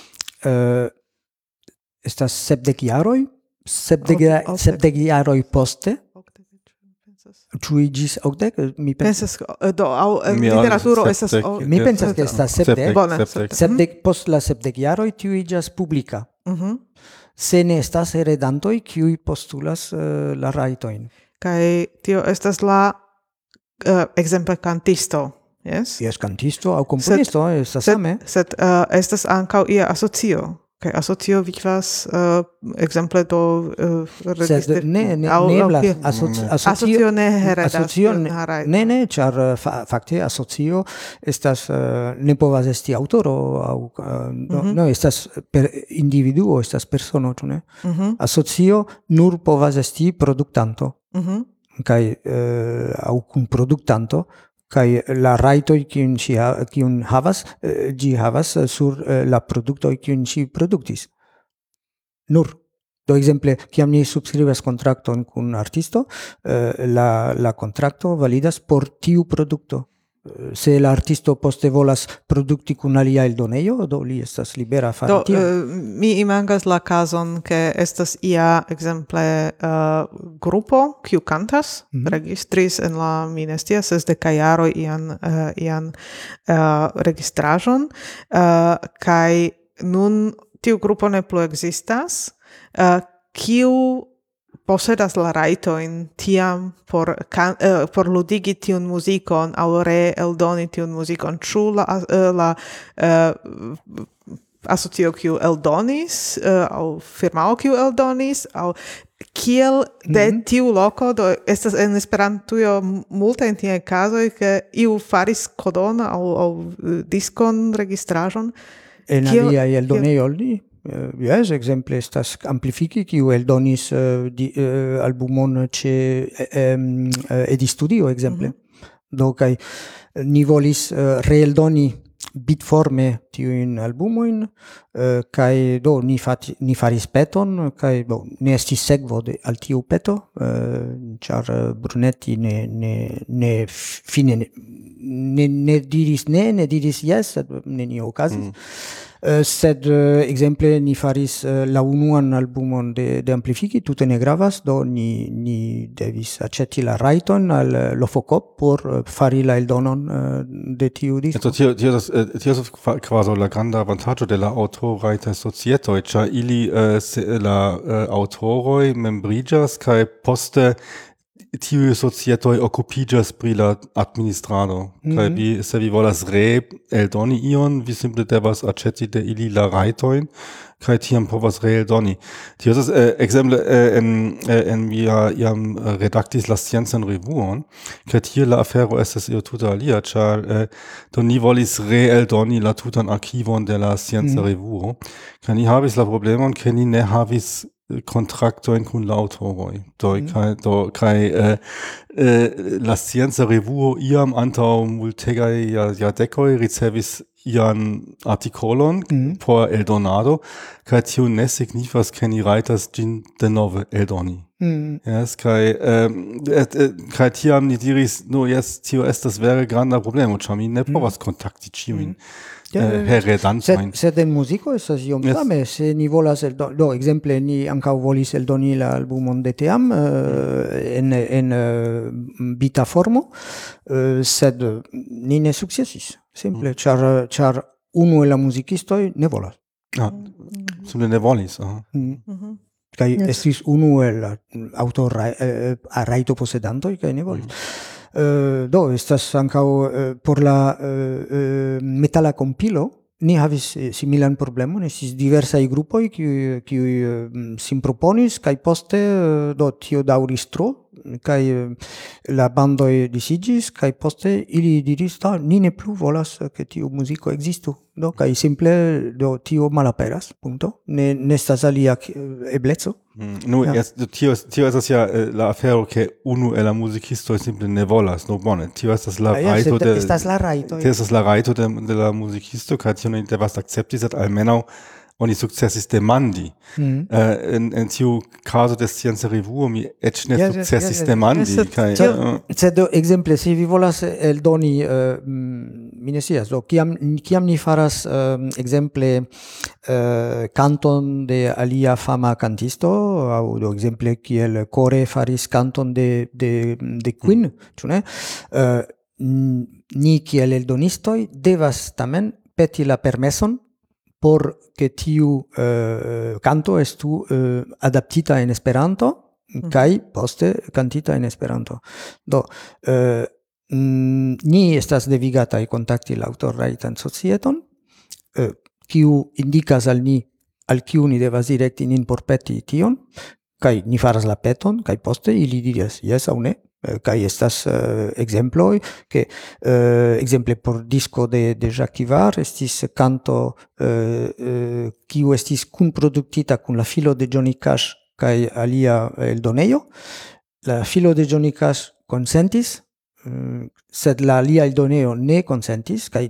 estas 70 jaroj, 70 jaroj poste, ĉu iĝis 80? Mi pensas, do en literaturo estas mi pensas ke estas 70. Post la 70 jaroj tiu iĝas publika. Se ne estas heredantoj kiuj postulas la rajtojn. Kaj tio estas la ekzemple kantisto. Yes? Yes, kantisto aŭ komponisto, estas same. Sed estas ankaŭ ia asocio. Kaj asocio vivas ekzemple do sed ne eblas. Asocio ne heredas. Ne, ĉar fakte asocio estas ne povas esti aŭtoro aŭ no, estas individuo, estas persono, ĉu ne? Asocio nur povas esti produktanto. Kaj aŭ kunproduktanto. Kaj la rajtoj kiun havas, ĝi havas sur la produktoj kiun ŝi produktis. Nur. Do ekzemple, kiam ni subskribas kontrakton kun artisto, la kontrakto validas por tiu produkto. Se la artisto poste volas produkti kun alia eldonejo, do li estas libera fari tion. Mi imagas la kazon, ke estas ia ekzemple grupo kiu kantas, registris en la mi ne scias 60 jaroj ian registraĵon, kaj nun tiu grupo ne plu ekzistas, kiu posedas la rajtojn tiam por ludigi tiun muzikon aŭ reeldoni tiun muzikon, ĉu la asocio kiu eldonis aŭ firmao kiu eldonis aŭ kiel de tiu loko do estas en Esperantujo multe en tiaj kazoj ke iu faris kodon aŭ diskon registraĵon en aliaj eldonejoj. Yes, exemple estas Amplifiki, kiu eldonis albumon ĉe Edistudio, exemple. Do kaj ni volis reeldoni bitforme tiujn albumojn, kaj do ni faris peton, kaj ne estis sekvo al tiu peto, ĉar Brunetti ne fine ne diris ne diris jes, sed nenio okazis. Sed exemple ni faris la unuan albumon de Amplifiki, tute ne gravas, do ni devis aĉeti la rajton al Lofocop por fari la eldonon de tiu disko. Tio estas kvazaŭ la granda avantaĝo de la aŭtorrajtaj societoj, ĉar ili la aŭtoroj membriĝas kaj poste tiuj societoj okupiĝas pri la administrado. Kaj se vi volas eldoni ion, vi simple devas aĉeti de ili la rajtojn, kaj tiam povas reeldoni. Tio estas ekzemple en mi jam redaktis la sciencan revuon, kaj tie la afero estas io tute alia, ĉar do ni volis reeldoni la tutan arkivon de la scienca revuo, kaj ni havis la problemon, ke ni ne havis kontraktojn kun la aŭtoroj. Kaj la scienca revuo iam antaŭ multegaj jardekoj ricevis ian artikolon por eldonado, kaj tio ne signifas, ke ni rajtas ĝin denove eldoni. Yes, kaj tiam ni diris, tio estas vere granda problemo, ĉar mi ne povas kontakti ĉiujn heredantojn. Sed en muziko estas iom same, se ni volas do ekzemple ni ankaŭ volis eldoni la albumon de Team en bita formo, sed ni ne sukcesis, simple, ĉar unu el la muzikistoj ne volas. Simple ne volis. Kaj estis unu el rajtoposedantoj kaj ne volis. Do estas ankaŭ por la metala kompilo ni havis similan problemon, estis diversaj grupoj kiuj sin proponis kaj poste do tio daŭris tro kaj la bandoj disiĝis kaj poste ili diris ni ne plu volas ke tiu muziko ekzistu. Do kaj simple do tio malaperas, punto. Ne estas alia ebleco. Tio estas ja la afero, ke unu el la muzikistoj simple ne volas. No bone, tio estas la rajto de estas la rajto. Tio estas la rajto de la muzikisto, kaj tio ne devas akcepti, sed almenaŭ oni sukcesis demandi. En tiu kazo de Scienca Revuo mi eĉ ne sukcesis demandi. Sed ekzemple, se vi volas eldoni, mi ne scias, do kiam ni faras ekzemple kanton de alia fama kantisto, aŭ do ekzemple kiel Core faris kanton de Queen, ĉu ne? Ni kiel eldonistoj devas tamen peti la permeson por ke tiu kanto estu adaptita en Esperanto kaj poste kantita en Esperanto. Do ni estas devigataj kontakti la aŭtorrajtan societon, kiu indikas al ni al kiu ni devas direkti nin por peti tion, kaj ni faras la peton, kaj poste ili diras jes aŭ ne. Kaj estas ekzemploj, ke ekzemple por disko de Jacques Ivar estis kanto kiu estis kunproduktita kun la filo de Johnny Cash kaj alia eldonejo. La filo de Johnny Cash konsentis, sed la alia eldonejo ne konsentis, kaj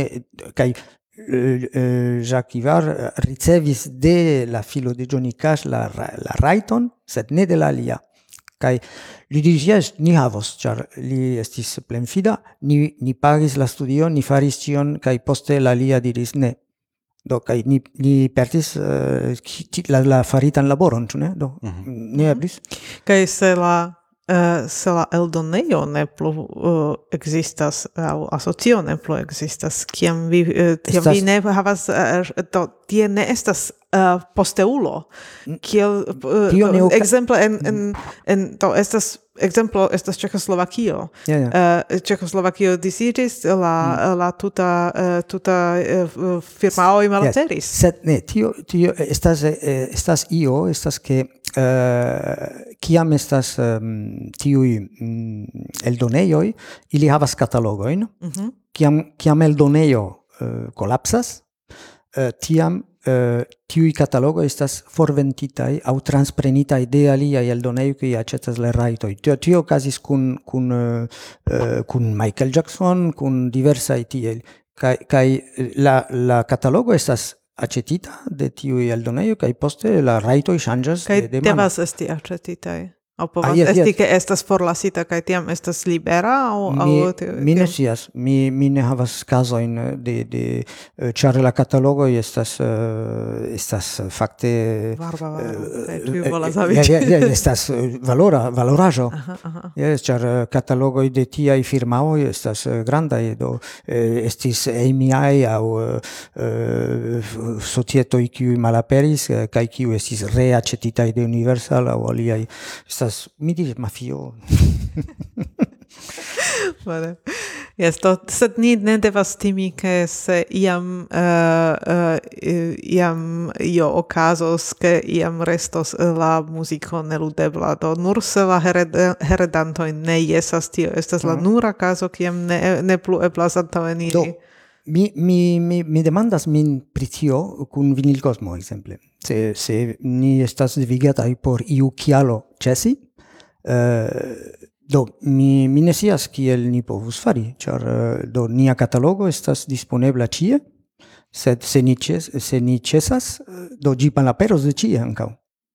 Jacques Ivar ricevis de la filo de Johnny Cash la rajton, sed ne de la alia. Kaj li diris, jes, ni havos, ĉar li estis plenfida, ni pagis la studion, ni faris ĉion, kaj poste la alia diris ne. Do, kaj ni perdis la faritan laboron, ĉu ne? Do, ne eblis. Kaj se la se la eldonejo ne plu ekzistas aŭ asocio ne plu ekzistas, kiam vi ne havas do tie ne estas posteulo, kiel ekzemple en do estas ekzemplo estas Ĉeĥoslovakio. Ĉeĥoslovakio disiĝis, la tuta firmaoj malaperis. Sed ne, tio estas ke kiam estas tiuj eldonejoj, ili havas katalogojn. Kiam eldonejo kolapsas, tiam tiuj katalogoj estas forventitaj aŭ transprenitaj de aliaj eldonejoj, kiuj aĉetas la rajtoj. Tio okazis kun Michael Jackson, kun diversaj tiel. Kaj la katalogo estas aĉetita de tiuj eldonejoj, kaj poste la rajtoj ŝanĝas de mano. Kaj devas esti aĉetitaj? Aŭ povas esti, ke estas forlasita kaj tiam estas libera? Mi ne scias. Mi ne havas kazojn de ĉar la katalogoj estas fakte estas valoraĵo. Ĉar katalogoj de tiaj firmaoj estas grandaj, do estis EMI aŭ societoj kiuj malaperis kaj kiuj estis reaĉetitaj de Universal aŭ aliaj. Mi diris mafio. Vale. Sed ni ne devas timi, ke se iam io okazos, ke iam restos la muziko neludebla. Do nur se la heredantoj ne jesas, tio estas la nura kazo, kiam ne plu eblas antaŭeniri. Mi demandas min pri tio kun Vinil Cosmo, ekzemple. Se ni estas devigataj por iu kialo ĉesi, do mi ne scias kiel ni povus fari, ĉar do nia katalogo estas disponebla ĉie, sed se ni ĉesas, do ĝi malaperos de ĉie ankaŭ.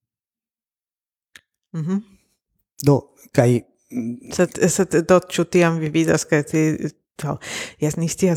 Do kaj sed do ĉu tiam vi vidas, ke jes, ni scias,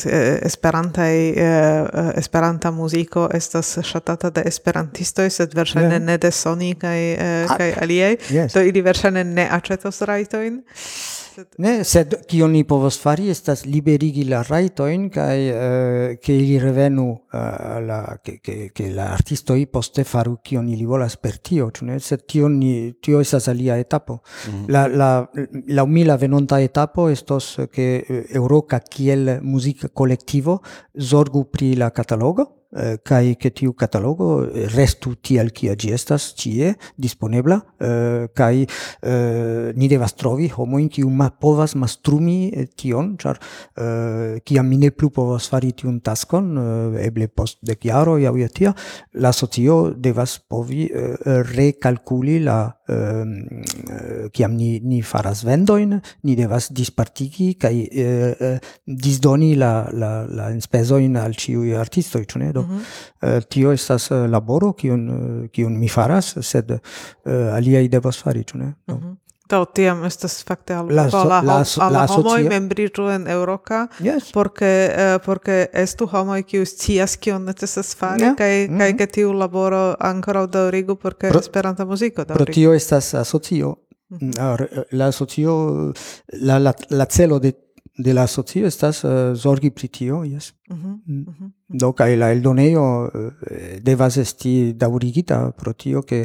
Esperanta muziko estas ŝatata de esperantistoj, sed verŝajne ne de Sony kaj aliaj. Do ili verŝajne ne aĉetos rajtojn. Ne, sed kion ni povos fari estas liberigi la rajtojn kaj ke ili revenu ke la artistoj poste faru kion ili volas per tio, ĉu ne? Sed tio estas alia etapo. Laŭ mi la venonta etapo estos ke Eŭroka kiel muzikkolektivo zorgu pri la katalogo, kaj ke tiu katalogo restu tiel kia ĝi estas ĉie disponebla, kaj ni devas trovi homojn kiuj povas mastrumi tion, ĉar kiam mi ne plu povas fari tiun taskon, eble post 10 jaroj aŭ tia, la asocio devas povi rekalkuli la kiam ni faras vendojn, ni devas dispartigi kaj disdoni la enspezojn al ĉiuj artistoj, ĉu ne? Tio estas laboro kiun mi faras, sed aliaj devas fari, ĉu ne? Do tiam estas fakte al la homoj membriĝu en Eŭroka, porque estu homoj kiuj scias kion necesas fari, kaj ke tiu laboro ankoraŭ daŭrigu, porque Esperanta muziko daŭrigu. Pro tio estas asocio. La asocio, la celo de la asocio estas zorgi pri tio, jes. Do kaj la eldonejo devas esti daŭrigita pro tio, ke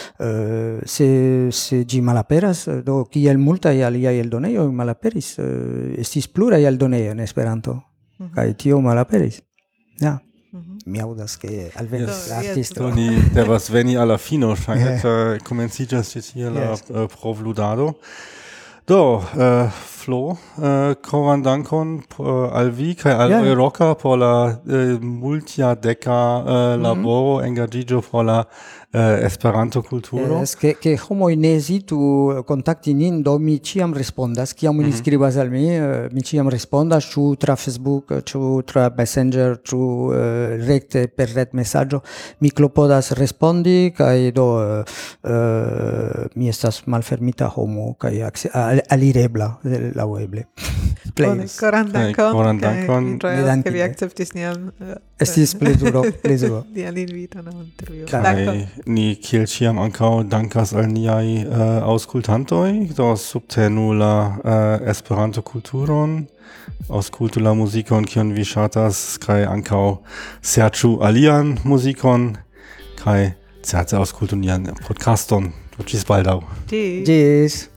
se ĝi malaperas, do kiel multaj aliaj eldonejoj malaperis, estis pluraj eldonejoj en Esperanto, kaj tio malaperis. Ja. Mi aŭdas, ke alvenis la artisto. Ni devas veni al la fino, ŝajne, komenciĝas tie la provludado. Do, Flo, koran dankon al vi kaj al Eŭroka por la multjardeka laboro, engaĝiĝo por la Esperanto-kulturo. Ke homoj ne hezitu kontakti nin, do mi ĉiam respondas, kiam oni skribas al mi, mi ĉiam respondas, ĉu tra Facebook, ĉu tra Messenger, ĉu rekte per retmesaĝo. Mi klopodas respondi, kaj do mi estas malfermita homo kaj alirebla laŭeble. players. Koran dankon. Koran dankon. Mi ĝojas, ke vi akceptis nian Estis plezuro. nian inviton al intervjuo. Kai ni kiel ĉiam ankaŭ dankas al niaj aŭskultantoj, do subtenu la Esperanto-kulturon, aŭskultu la muzikon, kiun vi ŝatas, kaj ankaŭ serĉu alian muzikon, kaj certe aŭskultu nian podcaston. Ĝis baldaŭ. Ĝis. Ĝis.